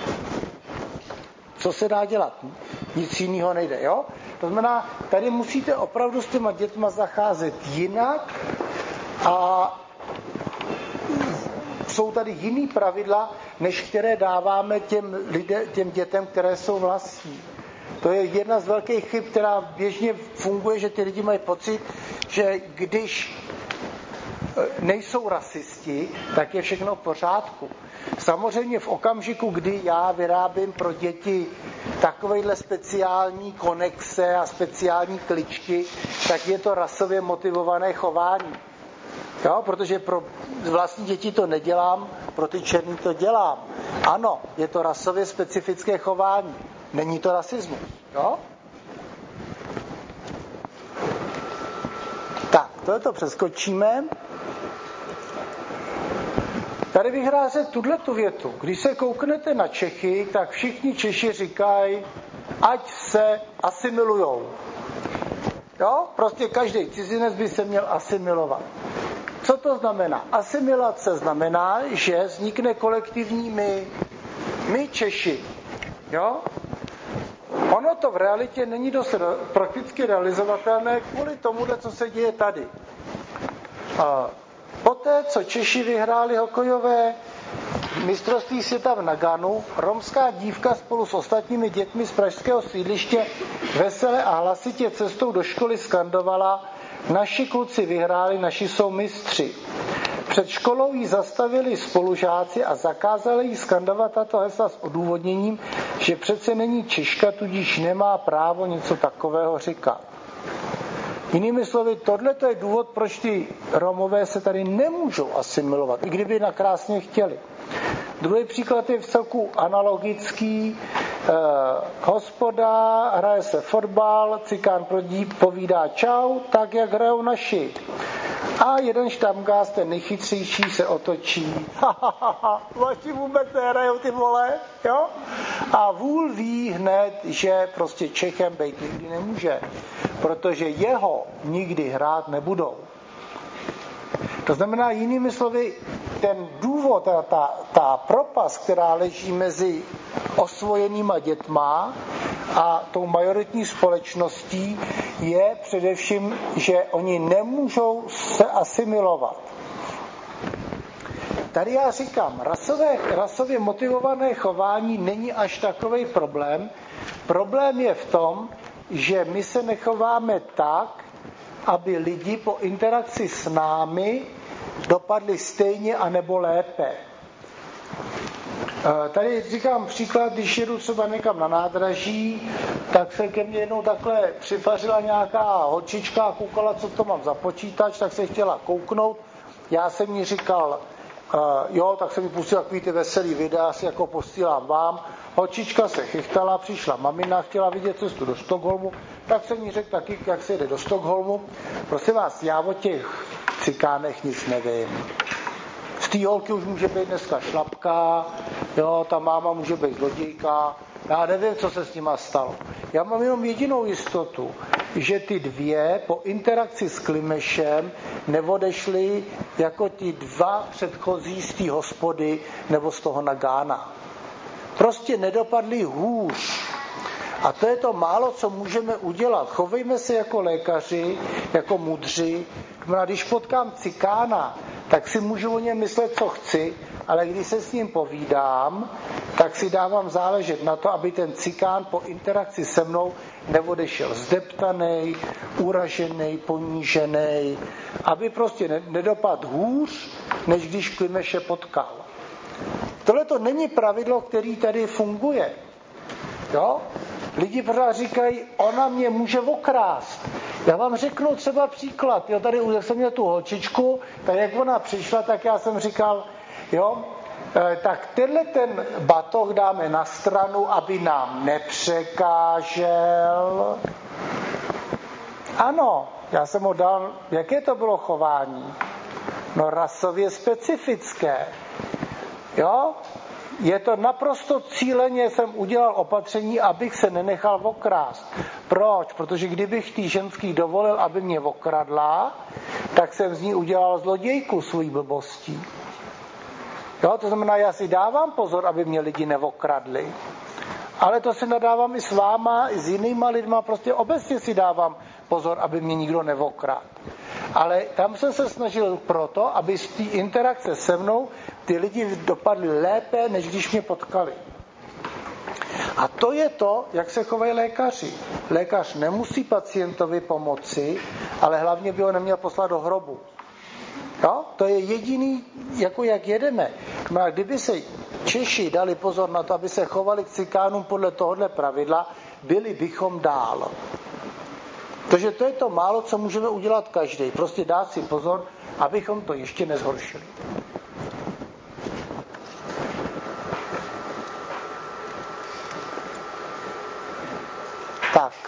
Co se dá dělat? Nic jiného nejde, jo? To znamená, tady musíte opravdu s těma dětma zacházet jinak a jsou tady jiný pravidla, než které dáváme těm, lidem, těm dětem, které jsou vlastní. To je jedna z velkých chyb, která běžně funguje, že ty lidi mají pocit, že když nejsou rasisti, tak je všechno v pořádku. Samozřejmě v okamžiku, kdy já vyrábím pro děti takovejhle speciální konexe a speciální kličky, tak je to rasově motivované chování. Jo, protože pro vlastní děti to nedělám, pro ty černý to dělám. Ano, je to rasově specifické chování. Není to rasismus. Jo? Tak, tohle to přeskočíme. Tady bych rád řekl tuhletu větu. Když se kouknete na Čechy, tak všichni Češi říkají, ať se asimilujou. Jo? Prostě každý cizinec by se měl asimilovat. Co to znamená? Asimilace znamená, že vznikne kolektivní my, my Češi. Jo? Ono to v realitě není dost prakticky realizovatelné kvůli tomu, co se děje tady. Poté, co Češi vyhráli hokejové mistrovství světa v Naganu, romská dívka spolu s ostatními dětmi z pražského sídliště vesele a hlasitě cestou do školy skandovala: naši kluci vyhráli, naši jsou mistři. Před školou jí zastavili spolužáci a zakázali jí skandovat tato hesla s odůvodněním, že přece není Češka, tudíž nemá právo něco takového říkat. Jinými slovy, tohle je důvod, proč ty Romové se tady nemůžou asimilovat, i kdyby nakrásně chtěli. Druhý příklad je v celku analogický. Eh, hospoda, hraje se fotbal, cikán povídá čau, tak jak hrajou naši. A jeden štamgás, ten nejchytřejší, se otočí. Ha, ha, ha, ha, vaši vůbec nehrajou, ty vole, jo? A vůl ví hned, že prostě Čechem bejt nikdy nemůže, protože jeho nikdy hrát nebudou. To znamená, jinými slovy, ten důvod, ta, ta, ta propast, která leží mezi osvojenýma dětma a tou majoritní společností, je především, že oni nemůžou se asimilovat. Tady já říkám, rasové, rasově motivované chování není až takovej problém. Problém je v tom, že my se nechováme tak, aby lidi po interakci s námi dopadli stejně anebo lépe. Tady říkám příklad, když jedu třeba někam na nádraží, tak se ke mně jednou takhle přifařila nějaká holčička a koukala, co to mám za počítač, tak se chtěla kouknout. Já jsem jí říkal, uh, jo, tak jsem mi pustil takový ty veselý videa, asi jako posílám vám. Holčička se chychtala, přišla mamina, chtěla vidět cestu do Stockholmu, tak jsem jí řekl taky, jak se jede do Stockholmu. Prosím vás, já o těch cikánech nic nevím. Z té holky už může být dneska šlapka, jo, ta máma může být zlodějka, já nevím, co se s nima stalo. Já mám jenom jedinou jistotu, že ty dvě po interakci s Klimešem neodešly jako ty dva předchozí z té hospody nebo z toho Nagána. Prostě nedopadly hůř. A to je to málo, co můžeme udělat. Chovejme se jako lékaři, jako mudři. Když potkám cikána, tak si můžu o něm myslet, co chci, ale když se s ním povídám, tak si dávám záležet na to, aby ten cikán po interakci se mnou neodešel zdeptanej, uraženej, poníženej, aby prostě nedopadl hůř, než když Klimeše potkal. Tohle to není pravidlo, který tady funguje. Jo? Lidi pořád říkají, ona mě může okrást. Já vám řeknu třeba příklad. Jo, tady už jsem měl tu holčičku, tak jak ona přišla, tak já jsem říkal, jo, tak tenhle ten batoh dáme na stranu, aby nám nepřekážel. Ano, já jsem ho dal, jaké to bylo chování? No rasově specifické. Jo? Je to naprosto cíleně, jsem udělal opatření, abych se nenechal okrást. Proč? Protože kdybych tý ženský dovolil, aby mě okradla, tak jsem z ní udělal zlodějku svojí blbostí. Jo? To znamená, já si dávám pozor, aby mě lidi neokradli. Ale to si nadávám i s váma, i s jinýma lidma, prostě obecně si dávám pozor, aby mě nikdo neokradl. Ale tam jsem se snažil proto, aby z té interakce se mnou ty lidi dopadli lépe, než když mě potkali. A to je to, jak se chovají lékaři. Lékař nemusí pacientovi pomoci, ale hlavně by ho neměl poslat do hrobu. Jo? To je jediný, jako jak jedeme. No a kdyby se Češi dali pozor na to, aby se chovali k cikánům podle tohohle pravidla, byli bychom dál. Takže to je to málo, co můžeme udělat každý. Prostě dát si pozor, abychom to ještě nezhoršili. Tak.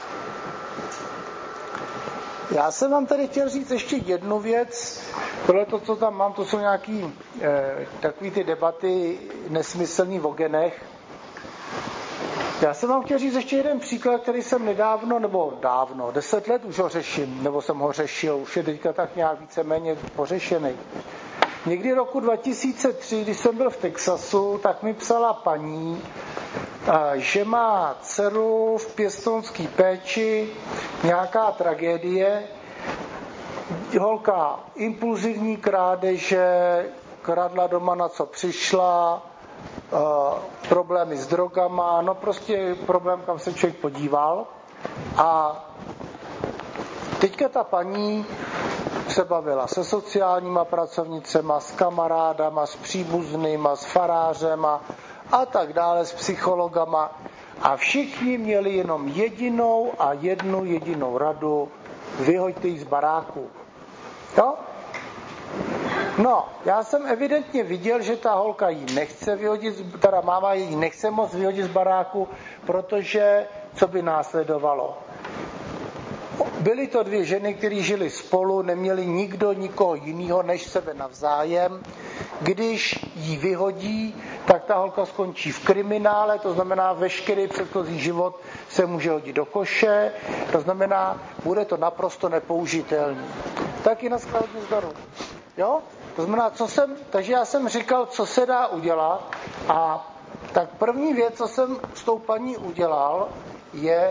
Já jsem vám tady chtěl říct ještě jednu věc. Tohle, to, co tam mám, to jsou nějaký eh, takový ty debaty nesmyslný o genech. Já jsem vám chtěl říct ještě jeden příklad, který jsem nedávno, nebo dávno, deset let už ho řeším, nebo jsem ho řešil, už je teďka tak nějak víceméně pořešený. Někdy roku dva tisíce tři, když jsem byl v Texasu, tak mi psala paní, že má dceru v pěstounské péči, nějaká tragédie, holka impulzivní krádeže, kradla doma na co přišla, Uh, problémy s drogama, no prostě problém, kam se člověk podíval. A teďka ta paní se bavila se sociálníma pracovnicema, s kamarádama, s příbuznýma, s farářema a tak dále, s psychologama. A všichni měli jenom jedinou a jednu jedinou radu: vyhoďte ji z baráku. Jo? No, já jsem evidentně viděl, že ta holka ji nechce vyhodit, teda máma ji nechce moc vyhodit z baráku, protože co by následovalo? Byly to dvě ženy, které žily spolu, neměly nikdo nikoho jiného než sebe navzájem. Když ji vyhodí, tak ta holka skončí v kriminále, to znamená, veškerý předchozí život se může hodit do koše, to znamená, bude to naprosto nepoužitelný. Taky na skladní zdaru. Jo? To znamená, co jsem, takže já jsem říkal, co se dá udělat, a tak první věc, co jsem s tou paní udělal, je,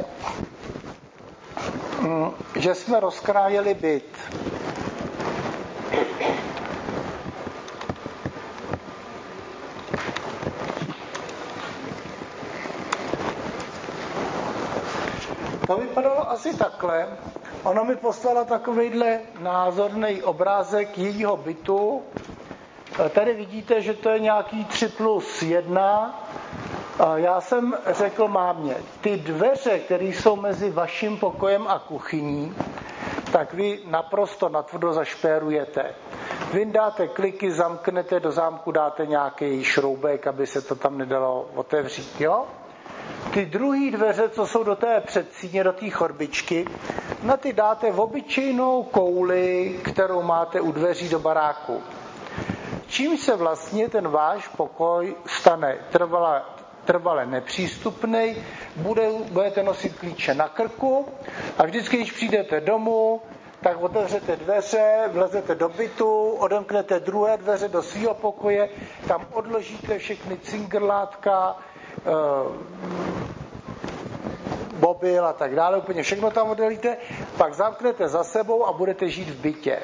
že jsme rozkrájeli byt. To vypadalo asi takhle. Ona mi poslala takovejhle názorný obrázek jejího bytu. Tady vidíte, že to je nějaký tři plus jedna. Já jsem řekl mámě, ty dveře, které jsou mezi vaším pokojem a kuchyní, tak vy naprosto natvrdo zašpérujete. Vyndáte kliky, zamknete, do zámku dáte nějaký šroubek, aby se to tam nedalo otevřít, jo? Ty druhý dveře, co jsou do té předsíně, do té chodbičky, na ty dáte obyčejnou kouli, kterou máte u dveří do baráku. Čím se vlastně ten váš pokoj stane trvale, trvale nepřístupný, bude, budete nosit klíče na krku a vždycky, když přijdete domů, tak otevřete dveře, vlezete do bytu, odemknete druhé dveře do svého pokoje, tam odložíte všechny cingrlátka, mobil a tak dále, úplně všechno tam oddělíte, pak zamknete za sebou a budete žít v bytě.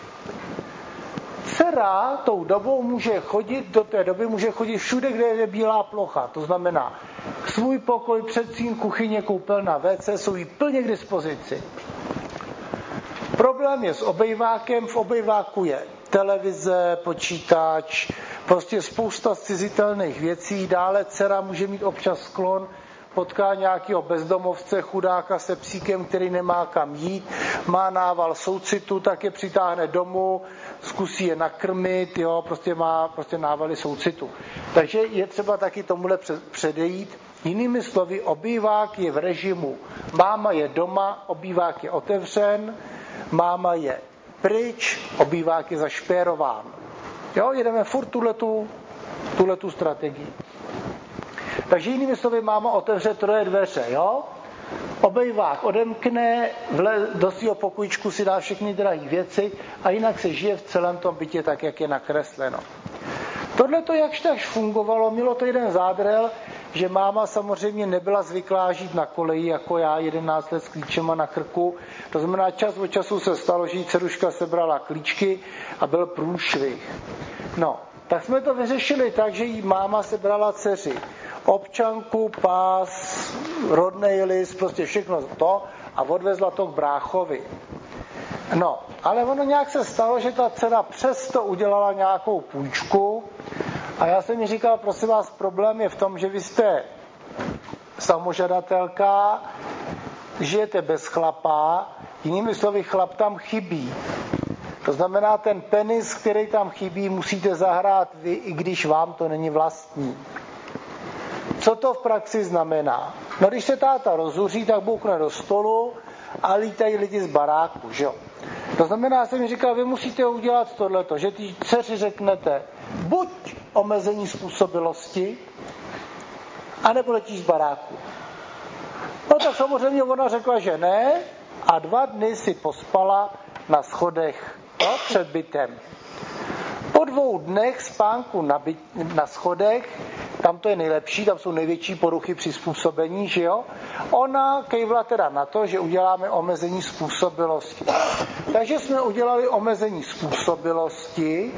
Dcera tou dobou může chodit, do té doby může chodit všude, kde je bílá plocha. To znamená, svůj pokoj, předsíň, kuchyně, koupelna, vé cé jsou jí plně k dispozici. Problém je s obejvákem. V obejváku je televize, počítač, prostě spousta zcizitelných věcí. Dále dcera může mít občas sklon, potká nějakého bezdomovce, chudáka se psíkem, který nemá kam jít, má nával soucitu, tak je přitáhne domů, zkusí je nakrmit, jo, prostě má prostě návaly soucitu. Takže je třeba taky tomuhle předejít. Jinými slovy, obývák je v režimu máma je doma, obývák je otevřen, máma je pryč, obývák je zašpérován. Jo, jedeme furt tuhletu, tuhletu strategii. Takže jinými slovy, máma otevře troje dveře, jo? Obejvák odemkne, vle, do svého pokojíčku si dá všechny drahé věci a jinak se žije v celém tom bytě tak, jak je nakresleno. Tohle to jakž takž fungovalo, mělo to jeden zádrhel, že máma samozřejmě nebyla zvyklá žít na koleji, jako já, jedenáct let s klíčema na krku. To znamená, čas od času se stalo, že jí dceruška sebrala klíčky a byl průšvih. No, tak jsme to vyřešili tak, že jí máma sebrala dceři občanku, pás, rodnej list, prostě všechno to a odvezla to k bráchovi. No, ale ono nějak se stalo, že ta dcera přesto udělala nějakou půjčku a já jsem mi říkal, prosím vás, problém je v tom, že vy jste samožadatelka, žijete bez chlapa, jinými slovy, chlap tam chybí. To znamená, ten penis, který tam chybí, musíte zahrát vy, i když vám to není vlastní. Co to v praxi znamená? No, když se táta rozuří, tak bouchne do stolu a lítají lidi z baráku, že jo? To znamená, já jsem mi říkal, vy musíte udělat tohleto, že ty dceři řeknete buď omezení způsobilosti, anebo letíš z baráku. No tak samozřejmě ona řekla, že ne, a dva dny si pospala na schodech, no, před bytem. Po dvou dnech spánku na, byt, na schodech, tam to je nejlepší, tam jsou největší poruchy přizpůsobení, že jo? Ona kejvla teda na to, že uděláme omezení způsobilosti. Takže jsme udělali omezení způsobilosti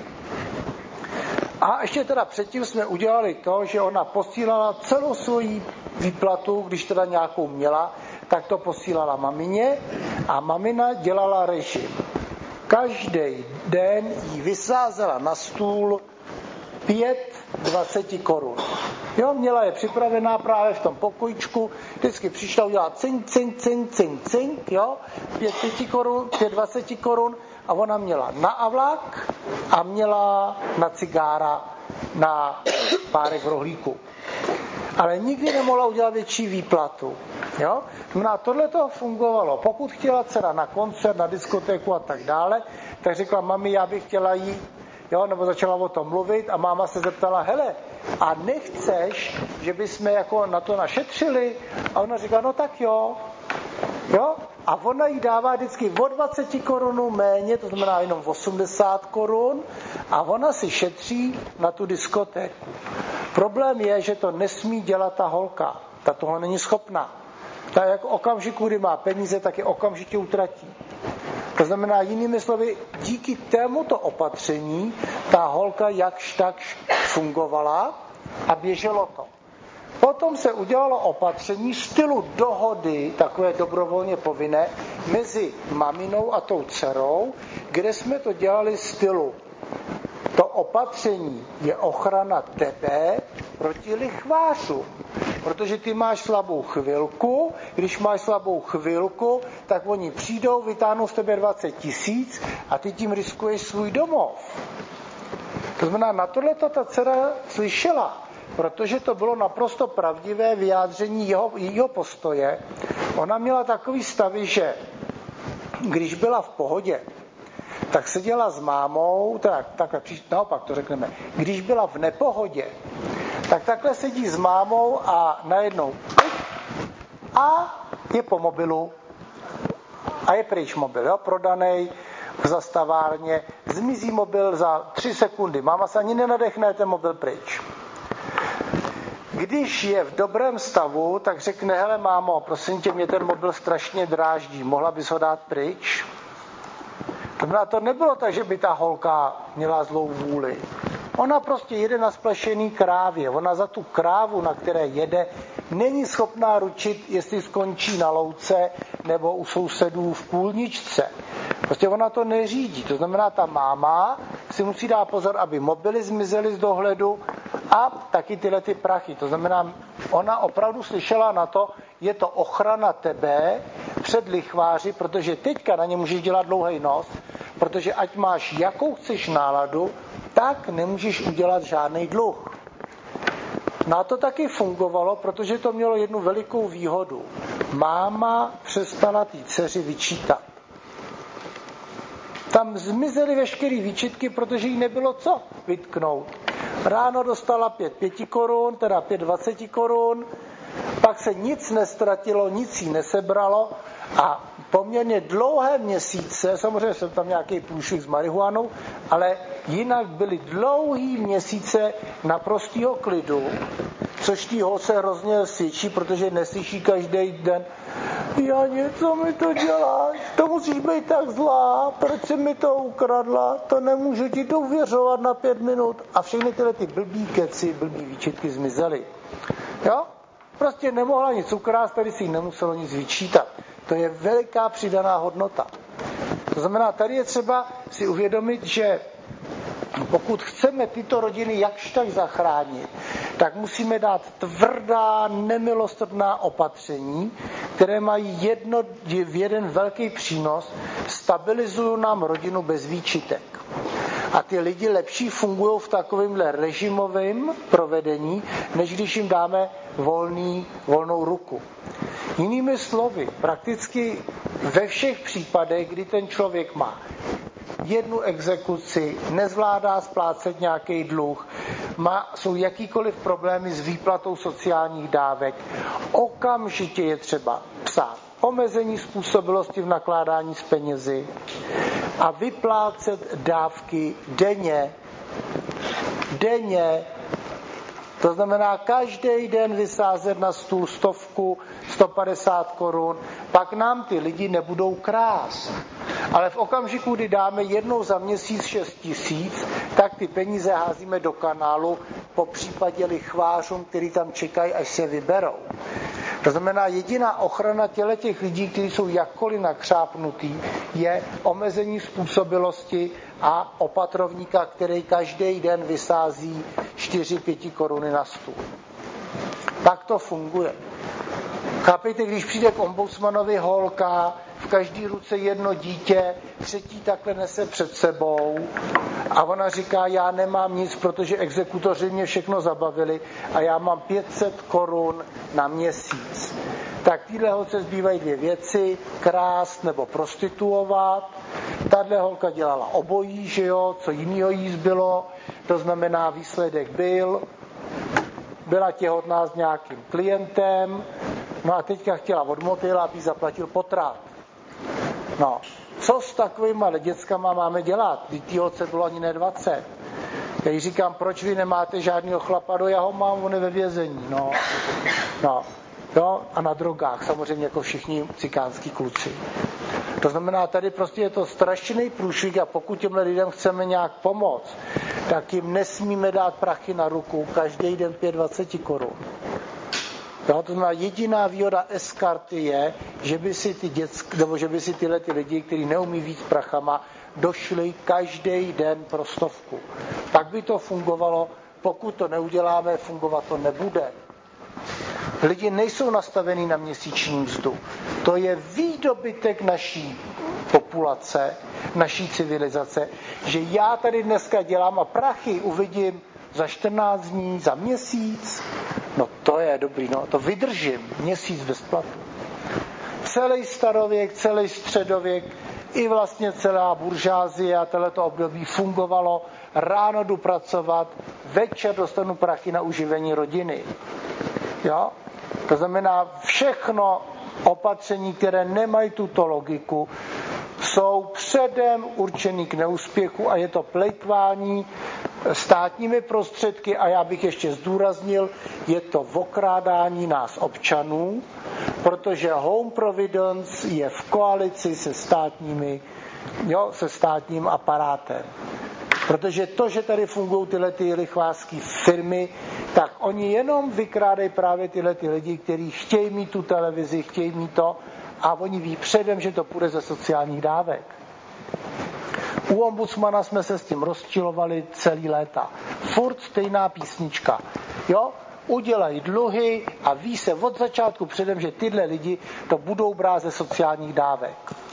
a ještě teda předtím jsme udělali to, že ona posílala celou svoji výplatu, když teda nějakou měla, tak to posílala mamině a mamina dělala režim. Každý den jí vysázela na stůl pět dvaceti korun. Jo, měla je připravená právě v tom pokojičku, vždycky přišla udělat cink, cink, cink, cink, cink, jo, pět pěti korun, pět dvaceti korun a ona měla na avlak a měla na cigára, na párek rohlíku. Ale nikdy nemohla udělat větší výplatu. Jo? No a tohle to fungovalo. Pokud chtěla dcera na koncert, na diskotéku a tak dále, tak řekla, mami, já bych chtěla jít, jo? Nebo začala o tom mluvit a máma se zeptala, hele, a nechceš, že bychom jako na to našetřili? A ona říká, no tak jo. Jo? A ona jí dává vždycky o dvacet korun méně, to znamená jenom osmdesát korun, a ona si šetří na tu diskotéku. Problém je, že to nesmí dělat ta holka. Ta toho není schopná. Ta jako okamžiku, kdy má peníze, tak je okamžitě utratí. To znamená, jinými slovy, díky tomuto opatření ta holka jakž takž fungovala a běželo to. Potom se udělalo opatření stylu dohody, takové dobrovolně povinné, mezi maminou a tou dcerou, kde jsme to dělali stylu. To opatření je ochrana tebe proti lichvářům. Protože ty máš slabou chvilku, když máš slabou chvilku, tak oni přijdou, vytáhnou z tebe dvacet tisíc a ty tím riskuješ svůj domov. To znamená, na tohleto ta dcera slyšela, protože to bylo naprosto pravdivé vyjádření jeho, jeho postoje. Ona měla takový stavy, že když byla v pohodě, tak seděla s mámou, tak, takhle, naopak to řekneme, když byla v nepohodě, tak takhle sedí s mámou a najednou a je po mobilu a je pryč mobil, jo, prodanej v zastavárně, zmizí mobil za tři sekundy, máma se ani nenadechne, ten mobil pryč. Když je v dobrém stavu, tak řekne, hele mámo, prosím tě, mě ten mobil strašně dráždí, mohla bys ho dát pryč? To nebylo tak, že by ta holka měla zlou vůli. Ona prostě jede na splešený krávě. Ona za tu krávu, na které jede, není schopná ručit, jestli skončí na louce nebo u sousedů v půlničce. Prostě ona to neřídí. To znamená, ta máma si musí dát pozor, aby mobily zmizely z dohledu a taky tyhle ty prachy. To znamená, ona opravdu slyšela na to, je to ochrana tebe před lichváři, protože teďka na ně můžeš dělat dlouhý nos, protože ať máš jakou chceš náladu, tak nemůžeš udělat žádný dluh. No a to taky fungovalo, protože to mělo jednu velikou výhodu. Máma přestala té dceři vyčítat. Tam zmizely veškeré výčitky, protože jí nebylo co vytknout. Ráno dostala pět pěti korun, teda pět dvaceti korun, pak se nic nestratilo, nic jí nesebralo a poměrně dlouhé měsíce, samozřejmě jsem tam nějaký průšvih s marihuanou, ale jinak byly dlouhý měsíce naprostýho klidu, což tý holce hrozně svědčí, protože neslyší každý den, Janě, co mi to děláš? To musíš být tak zlá, proč jsi mi to ukradla? To nemůžu ti důvěřovat na pět minut. A všechny tyhle ty blbý keci, blbý výčitky zmizely. Jo? Prostě nemohla nic ukrást, tady si jí nemuselo nic vyčítat. To je veliká přidaná hodnota. To znamená, tady je třeba si uvědomit, že pokud chceme tyto rodiny jakž tak zachránit, tak musíme dát tvrdá, nemilosrdná opatření, které mají jedno, jeden velký přínos, stabilizují nám rodinu bez výčitek. A ty lidi lepší fungují v takovémhle režimovém provedení, než když jim dáme volný, volnou ruku. Jinými slovy, prakticky ve všech případech, kdy ten člověk má jednu exekuci, nezvládá splácet nějaký dluh, má, jsou jakýkoliv problémy s výplatou sociálních dávek, okamžitě je třeba psát omezení způsobilosti v nakládání s penězi a vyplácet dávky denně. Denně. To znamená každý den vysázet na stůl stovku, sto padesát korun, pak nám ty lidi nebudou krást. Ale v okamžiku, kdy dáme jednou za měsíc šest tisíc, tak ty peníze házíme do kanálu, po případě lichvářům, kteří tam čekají, až se vyberou. To znamená, jediná ochrana těle těch lidí, kteří jsou jakkoliv nakřápnutý, je omezení způsobilosti a opatrovníka, který každý den vysází čtyři pět koruny na stůl. Tak to funguje. Chápejte, když přijde k ombudsmanovi holka, v každý ruce jedno dítě, třetí takhle nese před sebou a ona říká, já nemám nic, protože exekutoři mě všechno zabavili a já mám pět set korun na měsíc. Tak týhle holce zbývají dvě věci, krást nebo prostituovat. Tahle holka dělala obojí, že jo, co jinýho jí zbylo, to znamená výsledek byl, byla těhotná s nějakým klientem, no a teďka chtěla od motýla, aby zaplatil potrat. No, co s takovýma dětskama máme dělat? Vždyť tý holce bylo ani ne dvacet. Já říkám, proč vy nemáte žádného chlapa, do já ho mám, on je ve vězení. No, no, jo, a na drogách, samozřejmě jako všichni cikánský kluci. To znamená, tady prostě je to strašný průšvih a pokud těmhle lidem chceme nějak pomoct, tak jim nesmíme dát prachy na ruku každý den pět dvacet korun. Jo, to znamená, jediná výhoda S-karty je, že by si ty dětsk, nebo že by si tyhle ty lidi, kteří neumí víc prachama, došli každý den pro stovku. Tak by to fungovalo, pokud to neuděláme, fungovat to nebude. Lidi nejsou nastavení na měsíční mzdu. To je výdobytek naší populace, naší civilizace, že já tady dneska dělám a prachy uvidím za čtrnáct dní, za měsíc. No to je dobrý, no to vydržím měsíc bez platu. Celý starověk, celý středověk, i vlastně celá buržázie a tohleto období fungovalo. Ráno jdu pracovat, večer dostanu prachy na uživení rodiny. Jo? To znamená, všechno opatření, které nemají tuto logiku, jsou předem určený k neúspěchu a je to plejtvání státními prostředky a já bych ještě zdůraznil, je to okrádání nás občanů, protože Home Providence je v koalici se státními, jo, se státním aparátem. Protože to, že tady fungují tyhle ty lichvářské firmy, tak oni jenom vykrádají právě tyhle ty lidi, kteří chtějí mít tu televizi, chtějí mít to a oni ví předem, že to půjde ze sociálních dávek. U ombudsmana jsme se s tím rozčilovali celý léta. Furt stejná písnička. Jo? Udělají dluhy a ví se od začátku předem, že tyhle lidi to budou brát ze sociálních dávek.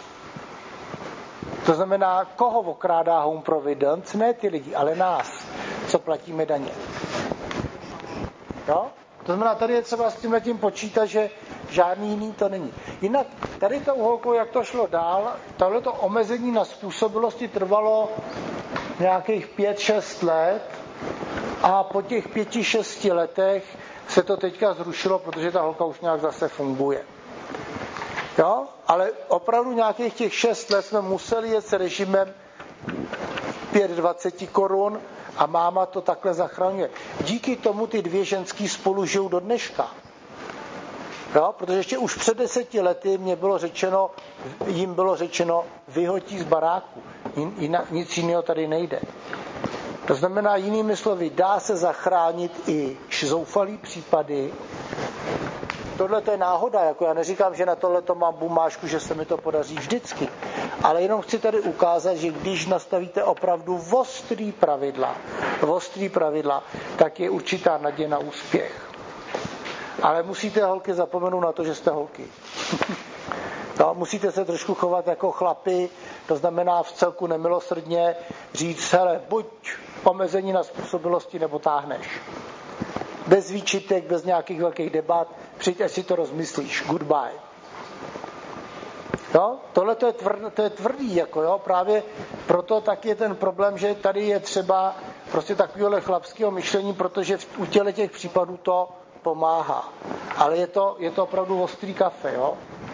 To znamená, koho okrádá Home Providence? Ne ty lidi, ale nás, co platíme daně. Jo? To znamená, tady je třeba s tímhle tím počítat, že žádný jiný to není. Jinak tady tou holkou, jak to šlo dál, tohleto omezení na způsobilosti trvalo nějakých pět šest let a po těch pěti šesti letech se to teďka zrušilo, protože ta holka už nějak zase funguje. Jo? Ale opravdu nějakých těch šest let jsme museli jet s režimem pět dvacet korun a máma to takhle zachraňuje. Díky tomu ty dvě ženský spolu žijou do dneška. Jo? Protože ještě už před deseti lety mě bylo řečeno, jim bylo řečeno, vyhoďte z baráku. Jinak, nic jiného tady nejde. To znamená, jinými slovy, dá se zachránit i zoufalý případy. Tohle to je náhoda, jako já neříkám, že na tohle to mám bumášku, že se mi to podaří vždycky. Ale jenom chci tady ukázat, že když nastavíte opravdu ostrý pravidla, ostrý pravidla, tak je určitá naděje na úspěch. Ale musíte, holky, zapomenout na to, že jste holky. No, musíte se trošku chovat jako chlapi, to znamená v celku nemilosrdně říct, hele, buď omezení na způsobilosti, nebo táhneš. Bez výčitek, bez nějakých velkých debat, přijď, až si to rozmyslíš. Goodbye. Jo? Tohle to je, tvrdý, to je tvrdý, jako jo, právě proto tak je ten problém, že tady je třeba prostě takového chlapského myšlení, protože v, u těle těch případů to pomáhá. Ale je to, je to opravdu ostrý kafe, jo.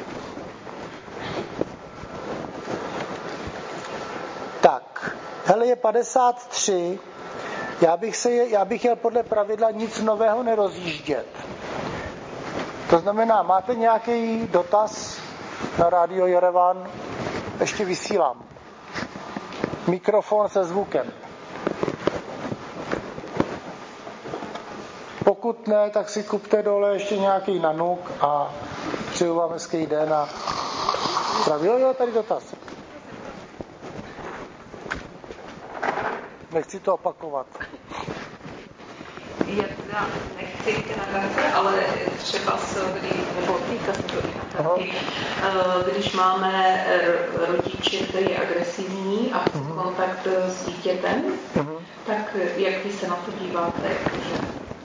Tak, hele, je padesát tři, já bych, se, já bych jel podle pravidla nic nového nerozjíždět. To znamená, máte nějaký dotaz na rádio Jerevan? Ještě vysílám. Mikrofon se zvukem. Pokud ne, tak si kupte dole ještě nějaký nanuk a přeju vám hezký den a praví, jo, jo, tady dotaz. Nechci to opakovat. Já teda nechci jít na karce, ale třeba se, kdy, nebo týka se to i na karky, když máme rodiče, který je agresivní a chce uh-huh. kontakt s dítětem, uh-huh. tak jak vy se na to díváte? Že...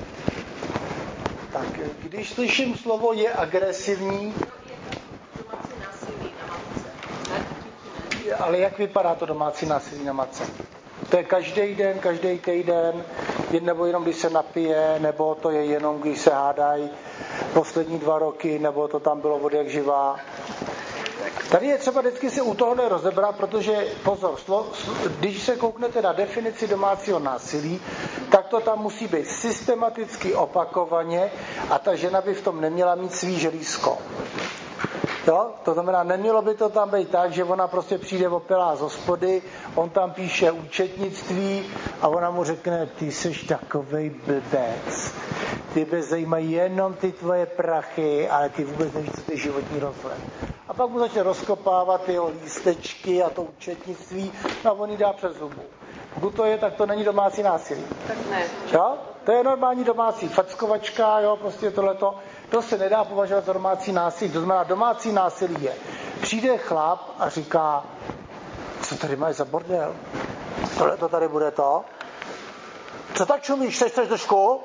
Tak, když slyším slovo je agresivní, domácí násilí na matce. Ale jak vypadá to domácí násilí na matce? To je každý den, každý týden, nebo jenom když se napije, nebo to je jenom když se hádají poslední dva roky, nebo to tam bylo od jak živá. Tady je třeba vždycky si u tohohle rozebrat, protože pozor, slo, když se kouknete na definici domácího násilí, tak to tam musí být systematicky opakovaně a ta žena by v tom neměla mít svý želízko. Jo? To znamená, nemělo by to tam být tak, že ona prostě přijde opilá z hospody, on tam píše účetnictví a ona mu řekne, ty seš takovej blbec. Ty zajímají jenom ty tvoje prachy, ale ty vůbec nevíš, co ty životní rozhled. A pak mu začne rozkopávat ty jeho lístečky a to účetnictví a on jí dá přes zubu. Pokud to je, tak to není domácí násilí. Tak ne. Jo? To je normální domácí fackovačka, jo, prostě tohleto. To se nedá považovat za domácí násilí. To znamená, domácí násilí je. Přijde chlap a říká, co tady máš za bordel? Tohle to tady bude to? Co tak čumíš? Chceš chceš do školu?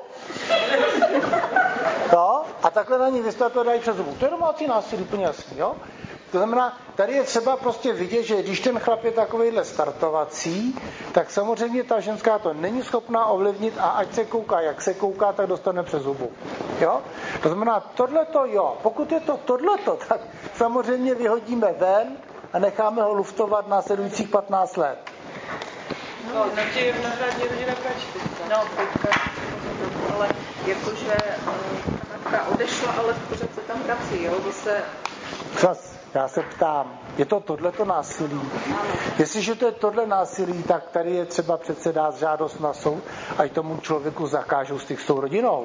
Jo? A takhle na ní vysvětlo dají přes zubu. To je domácí násilí, úplně jasný, jo? To znamená, tady je třeba prostě vidět, že když ten chlap je takovejhle startovací, tak samozřejmě ta ženská to není schopná ovlivnit a ať se kouká, jak se kouká, tak dostane přes zubu. Jo? To znamená, tohleto jo. Pokud je to tohleto, tak samozřejmě vyhodíme ven a necháme ho luftovat následujících patnáct let. No, na tě nahradí rodina pračky. No, teďka, ale jakože ta matka odešla, ale pořád se tam vrací, jo, zase... Čas, já se ptám, je to tohleto násilí? Jestliže to je tohle násilí, tak tady je třeba přece dát žádost na soud, ať tomu člověku zakážou styk s tou rodinou.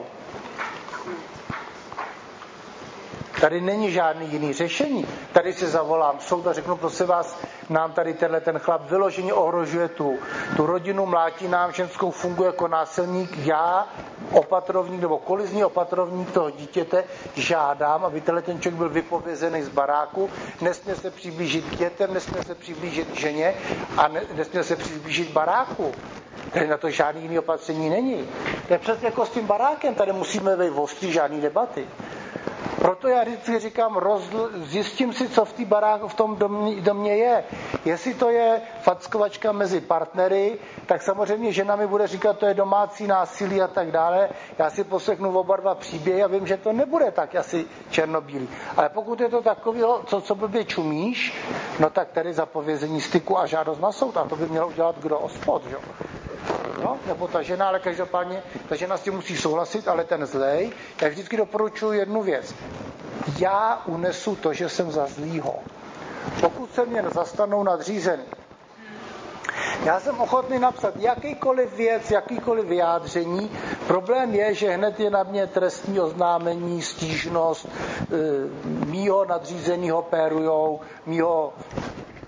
Tady není žádný jiný řešení. Tady si zavolám soud a řeknu, prosím vás, nám tady tenhle ten chlap vyloženě ohrožuje tu, tu rodinu, mlátí nám ženskou, funguje jako násilník. Já, opatrovník nebo kolizní opatrovník toho dítěte, žádám, aby tenhle ten člověk byl vypovězený z baráku, nesměl se přiblížit k dětem, nesměl se přiblížit k ženě a ne, nesměl se přiblížit baráku. Tady na to žádný jiný opatření není. To je přesně jako s tím barákem, tady musíme být ostrý, žádný debaty. Proto já vždycky říkám, rozl- zjistím si, co v, tý baráku, v tom domě, domě je. Jestli to je fackovačka mezi partnery, tak samozřejmě žena mi bude říkat, to je domácí násilí a tak dále. Já si poslechnu oba dva příběhy a vím, že to nebude tak asi černobílý. Ale pokud je to takového, co, co blbě čumíš, no tak tady zapovězení styku a žádost na soud. A to by měl udělat kdo? Ospod, jo? No, nebo ta žena, ale každopádně ta žena s tím musí souhlasit, ale ten zlej, já vždycky doporučuji jednu věc. Já unesu to, že jsem za zlýho. Pokud se mě zastanou nadřízený, já jsem ochotný napsat jakýkoliv věc, jakýkoliv vyjádření. Problém je, že hned je na mě trestní oznámení, stížnost, e, mýho nadřízenýho pérujou, mýho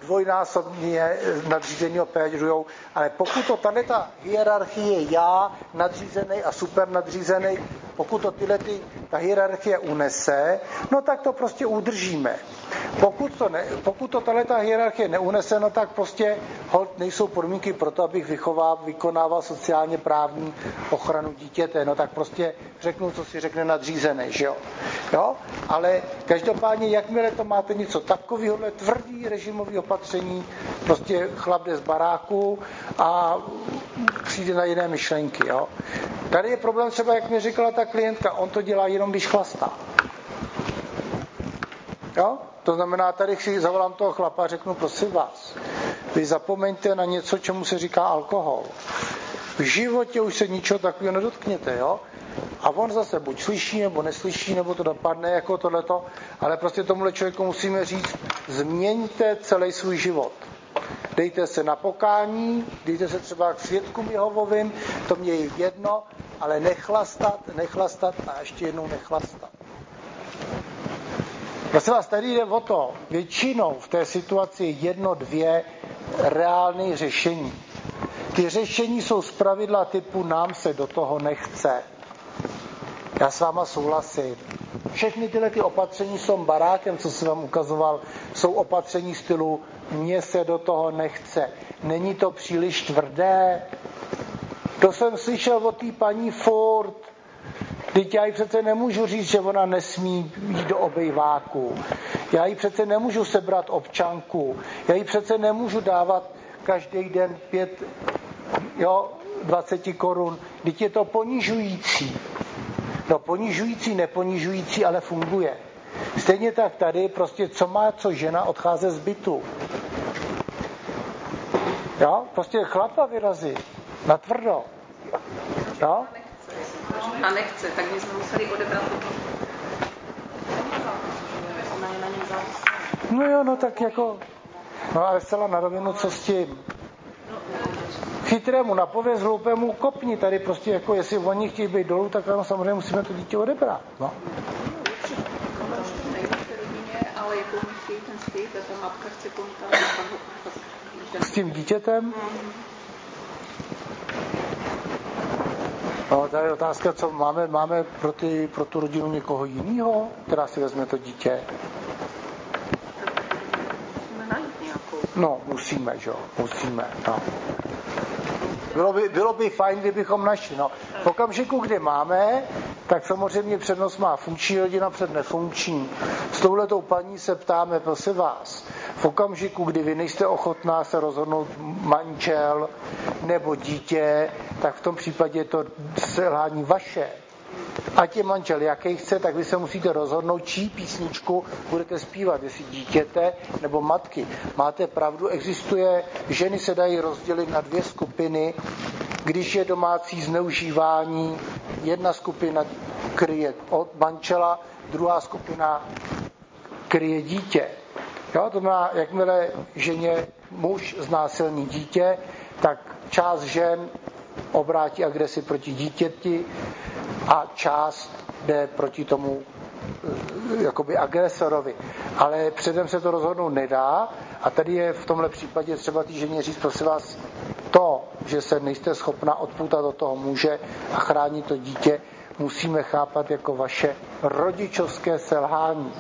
dvojnásobně nadřízenýho péřujou, ale pokud to tady ta hierarchie já, nadřízený a super nadřízený, pokud to tyhle ty, ta hierarchie unese, no tak to prostě udržíme. Pokud to, ne, pokud to tahle ta hierarchie neunese, no tak prostě holt nejsou podmínky pro to, abych vychoval, vykonával sociálně právní ochranu dítěte, no tak prostě řeknu, co si řekne nadřízený, že jo? Jo? Ale každopádně, jakmile to máte něco takového, tvrdý režimový opatření, prostě chlap jde z baráku a přijde na jiné myšlenky, jo? Tady je problém třeba, jak mi říkala ta klientka, on to dělá jenom, když chlastá. Jo? To znamená, tady si zavolám toho chlapa a řeknu, prosím vás, vy zapomeňte na něco, čemu se říká alkohol. V životě už se ničeho takového nedotkněte, jo? A on zase buď slyší, nebo neslyší, nebo to dopadne jako tohleto, ale prostě tomuhle člověku musíme říct, změňte celý svůj život. Dejte se na pokání, dejte se třeba k svědkům Jehovovým, to mě je jedno, ale nechlastat, nechlastat a ještě jednou nechlastat. Prosím vás, tady jde o to, většinou v té situaci jedno, dvě reálné řešení. Ty řešení jsou zpravidla typu nám se do toho nechce. Já s váma souhlasím. Všechny tyhle ty opatření jsou barákem, co jsem vám ukazoval, jsou opatření stylu mně se do toho nechce. Není to příliš tvrdé? To jsem slyšel od té paní furt. Teď já jí přece nemůžu říct, že ona nesmí jít do obejváku. Já jí přece nemůžu sebrat občanku. Já jí přece nemůžu dávat každý den pět, jo, dvacet korun. Teď je to ponižující. No ponižující, neponižující, ale funguje. Stejně tak tady prostě co má co žena odcházet z bytu. Jo? Prostě chlapa vyrazit. Natvrdo. Jo? A nechce, tak my jsme museli odebrat to. No jo, no tak jako, no ale zcela na rovinu, co s tím? Chytrému napověz, hloupému kopni. Tady prostě jako, jestli oni chtějí být dolů, tak ano, samozřejmě musíme to dítě odebrat. No. Ale jako chtějí ten styk, a ta matka chce kontakt. S tím dítětem? No, tady je otázka, co máme, máme pro, ty, pro tu rodinu někoho jiného, která si vezme to dítě. No, musíme, že jo, musíme, no. Bylo by, bylo by fajn, kdybychom našli, no. V okamžiku, kdy máme, tak samozřejmě přednost má funkční rodina před nefunkční. S touhletou paní se ptáme, prosím vás, v okamžiku, kdy vy nejste ochotná se rozhodnout manžel nebo dítě, tak v tom případě je to selhání vaše. Ať je manžel jaký chce, tak vy se musíte rozhodnout, čí písničku budete zpívat, jestli dítěte nebo matky. Máte pravdu, existuje, ženy se dají rozdělit na dvě skupiny, když je domácí zneužívání, jedna skupina kryje od manžela, druhá skupina kryje dítě. Jo, to znamená, jakmile ženě muž znásilní dítě, tak část žen obrátí agresi proti dítěti a část jde proti tomu jakoby agresorovi. Ale předem se to rozhodnout nedá a tady je v tomhle případě třeba té ženě říct, prosím vás, to, že se nejste schopna odpoutat od toho muže a chránit to dítě, musíme chápat jako vaše rodičovské selhání.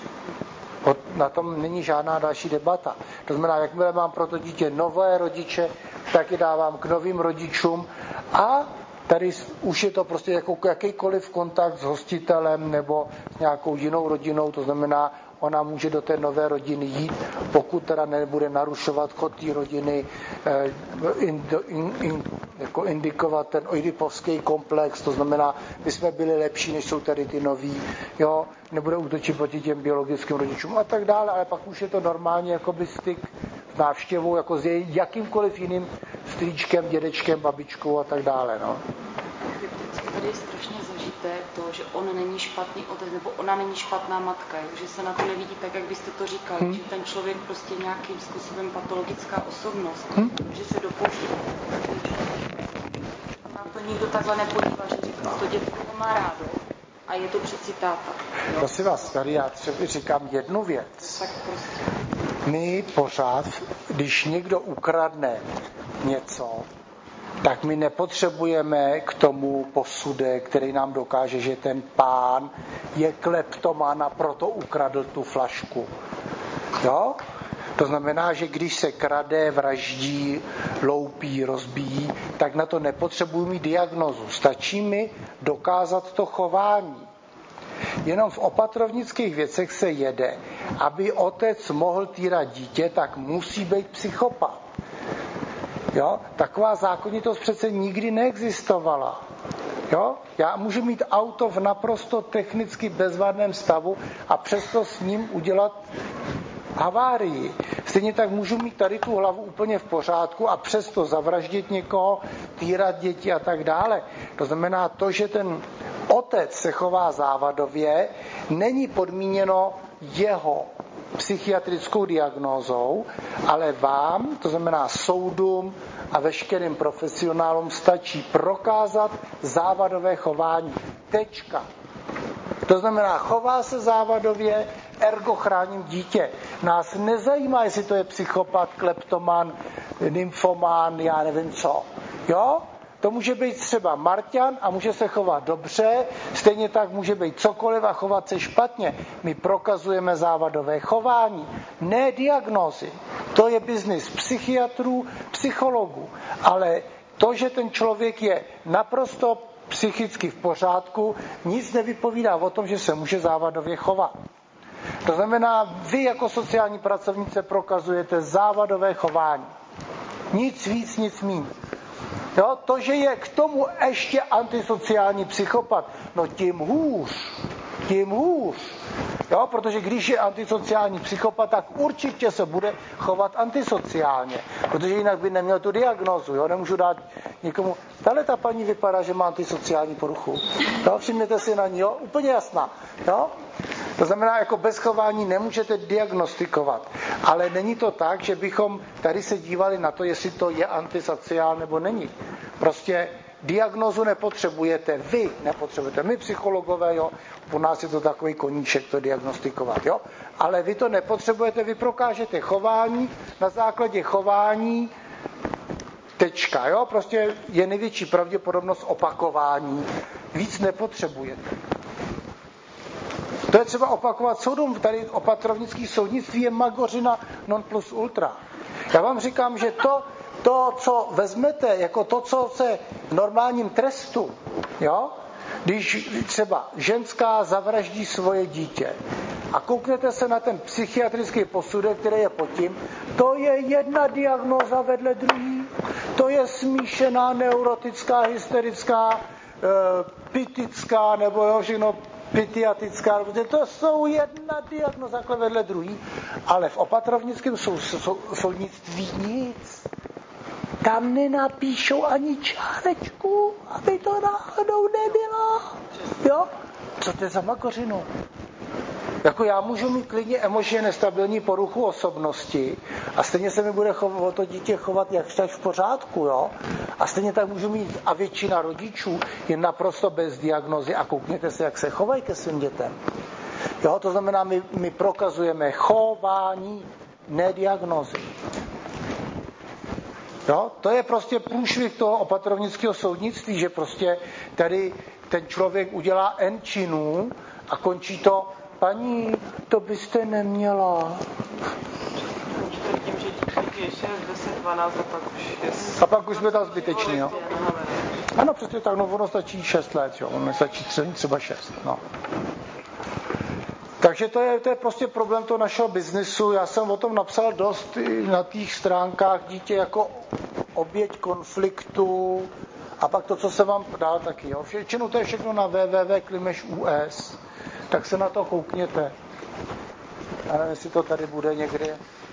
Na tom není žádná další debata. To znamená, jakmile mám pro to dítě nové rodiče, tak je dávám k novým rodičům a tady už je to prostě jako jakýkoliv kontakt s hostitelem nebo s nějakou jinou rodinou, to znamená, ona může do té nové rodiny jít, pokud teda nebude narušovat chod té rodiny, in, in, in, jako indikovat ten oidipovský komplex, to znamená, my jsme byli lepší, než jsou tady ty noví, jo, nebude útočit proti těm biologickým rodičům a tak dále, ale pak už je to normálně jakoby styk s návštěvou, jako s jakýmkoliv jiným strýčkem, dědečkem, babičkou a tak dále, no. Tady je strašně zažité to, že on není špatný otec, nebo ona není špatná matka, jo? Že se na to nevidí tak, jak byste to říkali, hmm. že ten člověk prostě nějakým způsobem patologická osobnost, hmm. že se dopouští. Na to nikdo takhle nepodívá, že říká, to dětko má rádo a je to přeci táta. Prosím vás, tady já třeba říkám jednu věc. Tak prostě. my pořád, když někdo ukradne něco, tak my nepotřebujeme k tomu posudek, který nám dokáže, že ten pán je kleptoman a proto ukradl tu flašku. Jo? To znamená, že když se krade, vraždí, loupí, rozbíjí, tak na to nepotřebuji mít diagnozu. Stačí mi dokázat to chování. Jenom v opatrovnických věcech se jede. Aby otec mohl týrat dítě, tak musí být psychopat. Jo? Taková zákonitost přece nikdy neexistovala. Jo? Já můžu mít auto v naprosto technicky bezvadném stavu a přesto s ním udělat havárii. Stejně tak můžu mít tady tu hlavu úplně v pořádku a přesto zavraždit někoho, týrat děti a tak dále. To znamená to, že ten otec se chová závadově, není podmíněno jeho psychiatrickou diagnózou, ale vám, to znamená soudům a veškerým profesionálům stačí prokázat závadové chování. Tečka. To znamená, chová se závadově, ergo chráním dítě. Nás nezajímá, jestli to je psychopat, kleptoman, nymfomán, já nevím co. Jo? To může být třeba Marťan a může se chovat dobře, stejně tak může být cokoliv a chovat se špatně. My prokazujeme závadové chování, ne diagnózy. To je biznis psychiatrů, psychologů. Ale to, že ten člověk je naprosto psychicky v pořádku, nic nevypovídá o tom, že se může závadově chovat. To znamená, vy jako sociální pracovnice prokazujete závadové chování. Nic víc, nic míň. Jo, to, že je k tomu ještě antisociální psychopat, no tím hůř, tím hůř. Jo, protože když je antisociální psychopat, tak určitě se bude chovat antisociálně, protože jinak by neměl tu diagnózu. Jo, nemůžu dát někomu, tahle ta paní vypadá, že má antisociální poruchu. Jo, všimněte si na ní, jo, úplně jasná. Jo? To znamená, jako bez chování nemůžete diagnostikovat. Ale není to tak, že bychom tady se dívali na to, jestli to je antisociál nebo není. Prostě diagnózu nepotřebujete, vy nepotřebujete, my psychologové, jo, u nás je to takový koníček to diagnostikovat, jo, ale vy to nepotřebujete, vy prokážete chování, na základě chování tečka, jo, prostě je největší pravděpodobnost opakování, víc nepotřebujete. To je třeba opakovat soudům, tady opatrovnický soudnictví je magořina non plus ultra. Já vám říkám, že to, to, co vezmete, jako to, co se v normálním trestu, jo, když třeba ženská zavraždí svoje dítě a kouknete se na ten psychiatrický posudek, který je pod tím, to je jedna diagnóza vedle druhý, to je smíšená neurotická, hysterická, e, pitická, nebo jo, všechno pitiatická, to jsou jedna diagnoza vedle druhý, ale v opatrovnickém sou, sou, soudnictví nic. Tam nenapíšou ani čárečku, aby to náhodou nebylo. Jo? Co to je za makořinu? Jako já můžu mít klidně emočně nestabilní poruchu osobnosti a stejně se mi bude chovat, o to dítě chovat jak tak v pořádku, jo? A stejně tak můžu mít, a většina rodičů je naprosto bez diagnozy a koukněte se, jak se chovají ke svým dětem. Jo? To znamená, my, my prokazujeme chování, ne diagnózy. Jo? To je prostě průšvih toho opatrovnického soudnictví, že prostě tady ten člověk udělá n činů a končí to, paní, to byste neměla. Tím, že díky je šest, deset, dvanáct a pak už je... A pak už jsme tam zbyteční, jo? Ano, přesně tak, no ono stačí šest let, jo? Ono stačí třeba šest, no. Takže to je, to je prostě problém toho našeho biznisu. Já jsem o tom napsal dost na těch stránkách, dítě jako oběť konfliktu a pak to, co se vám dá taky. Jo. Většinou to je všechno na w w w tečka klimeš tečka u s, tak se na to koukněte. Já nevím, jestli to tady bude někdy.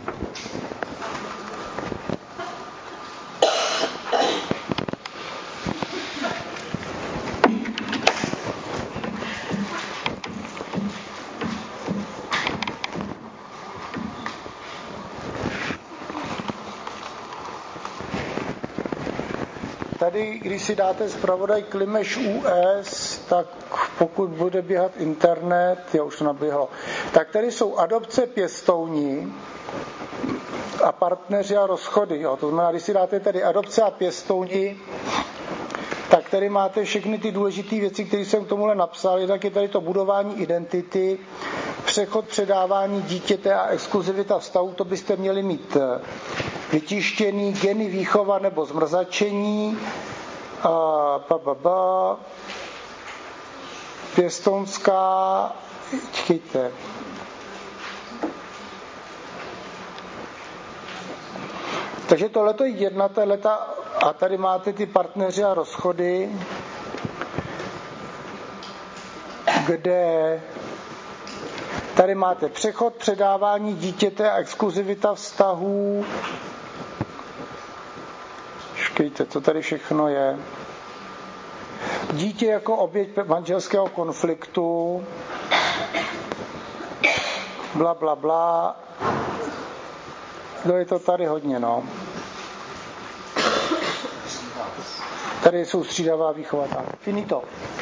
Tady, když si dáte zpravodaj Klimeš U S, tak pokud bude běhat internet, já už to naběhlo, tak tady jsou adopce pěstouni a partneři a rozchody. Jo. To znamená, když si dáte tady adopce a pěstouni, tak tady máte všechny ty důležité věci, které jsem k tomuhle napsal. Jednak je tady to budování identity, přechod předávání dítěte a exkluzivita vztahu, to byste měli mít vytištěný, geny výchova nebo zmrzačení, a ba, ba, ba, pěstounská, čekejte, takže tohleto je jedna, tahleta, a tady máte ty partneři a rozchody, kde tady máte přechod, předávání dítěte a exkluzivita vztahů. Škejte, co tady všechno je. Dítě jako oběť manželského konfliktu. Bla, bla, bla. No je to tady hodně, no. Tady jsou střídavá výchova. Tak, finito.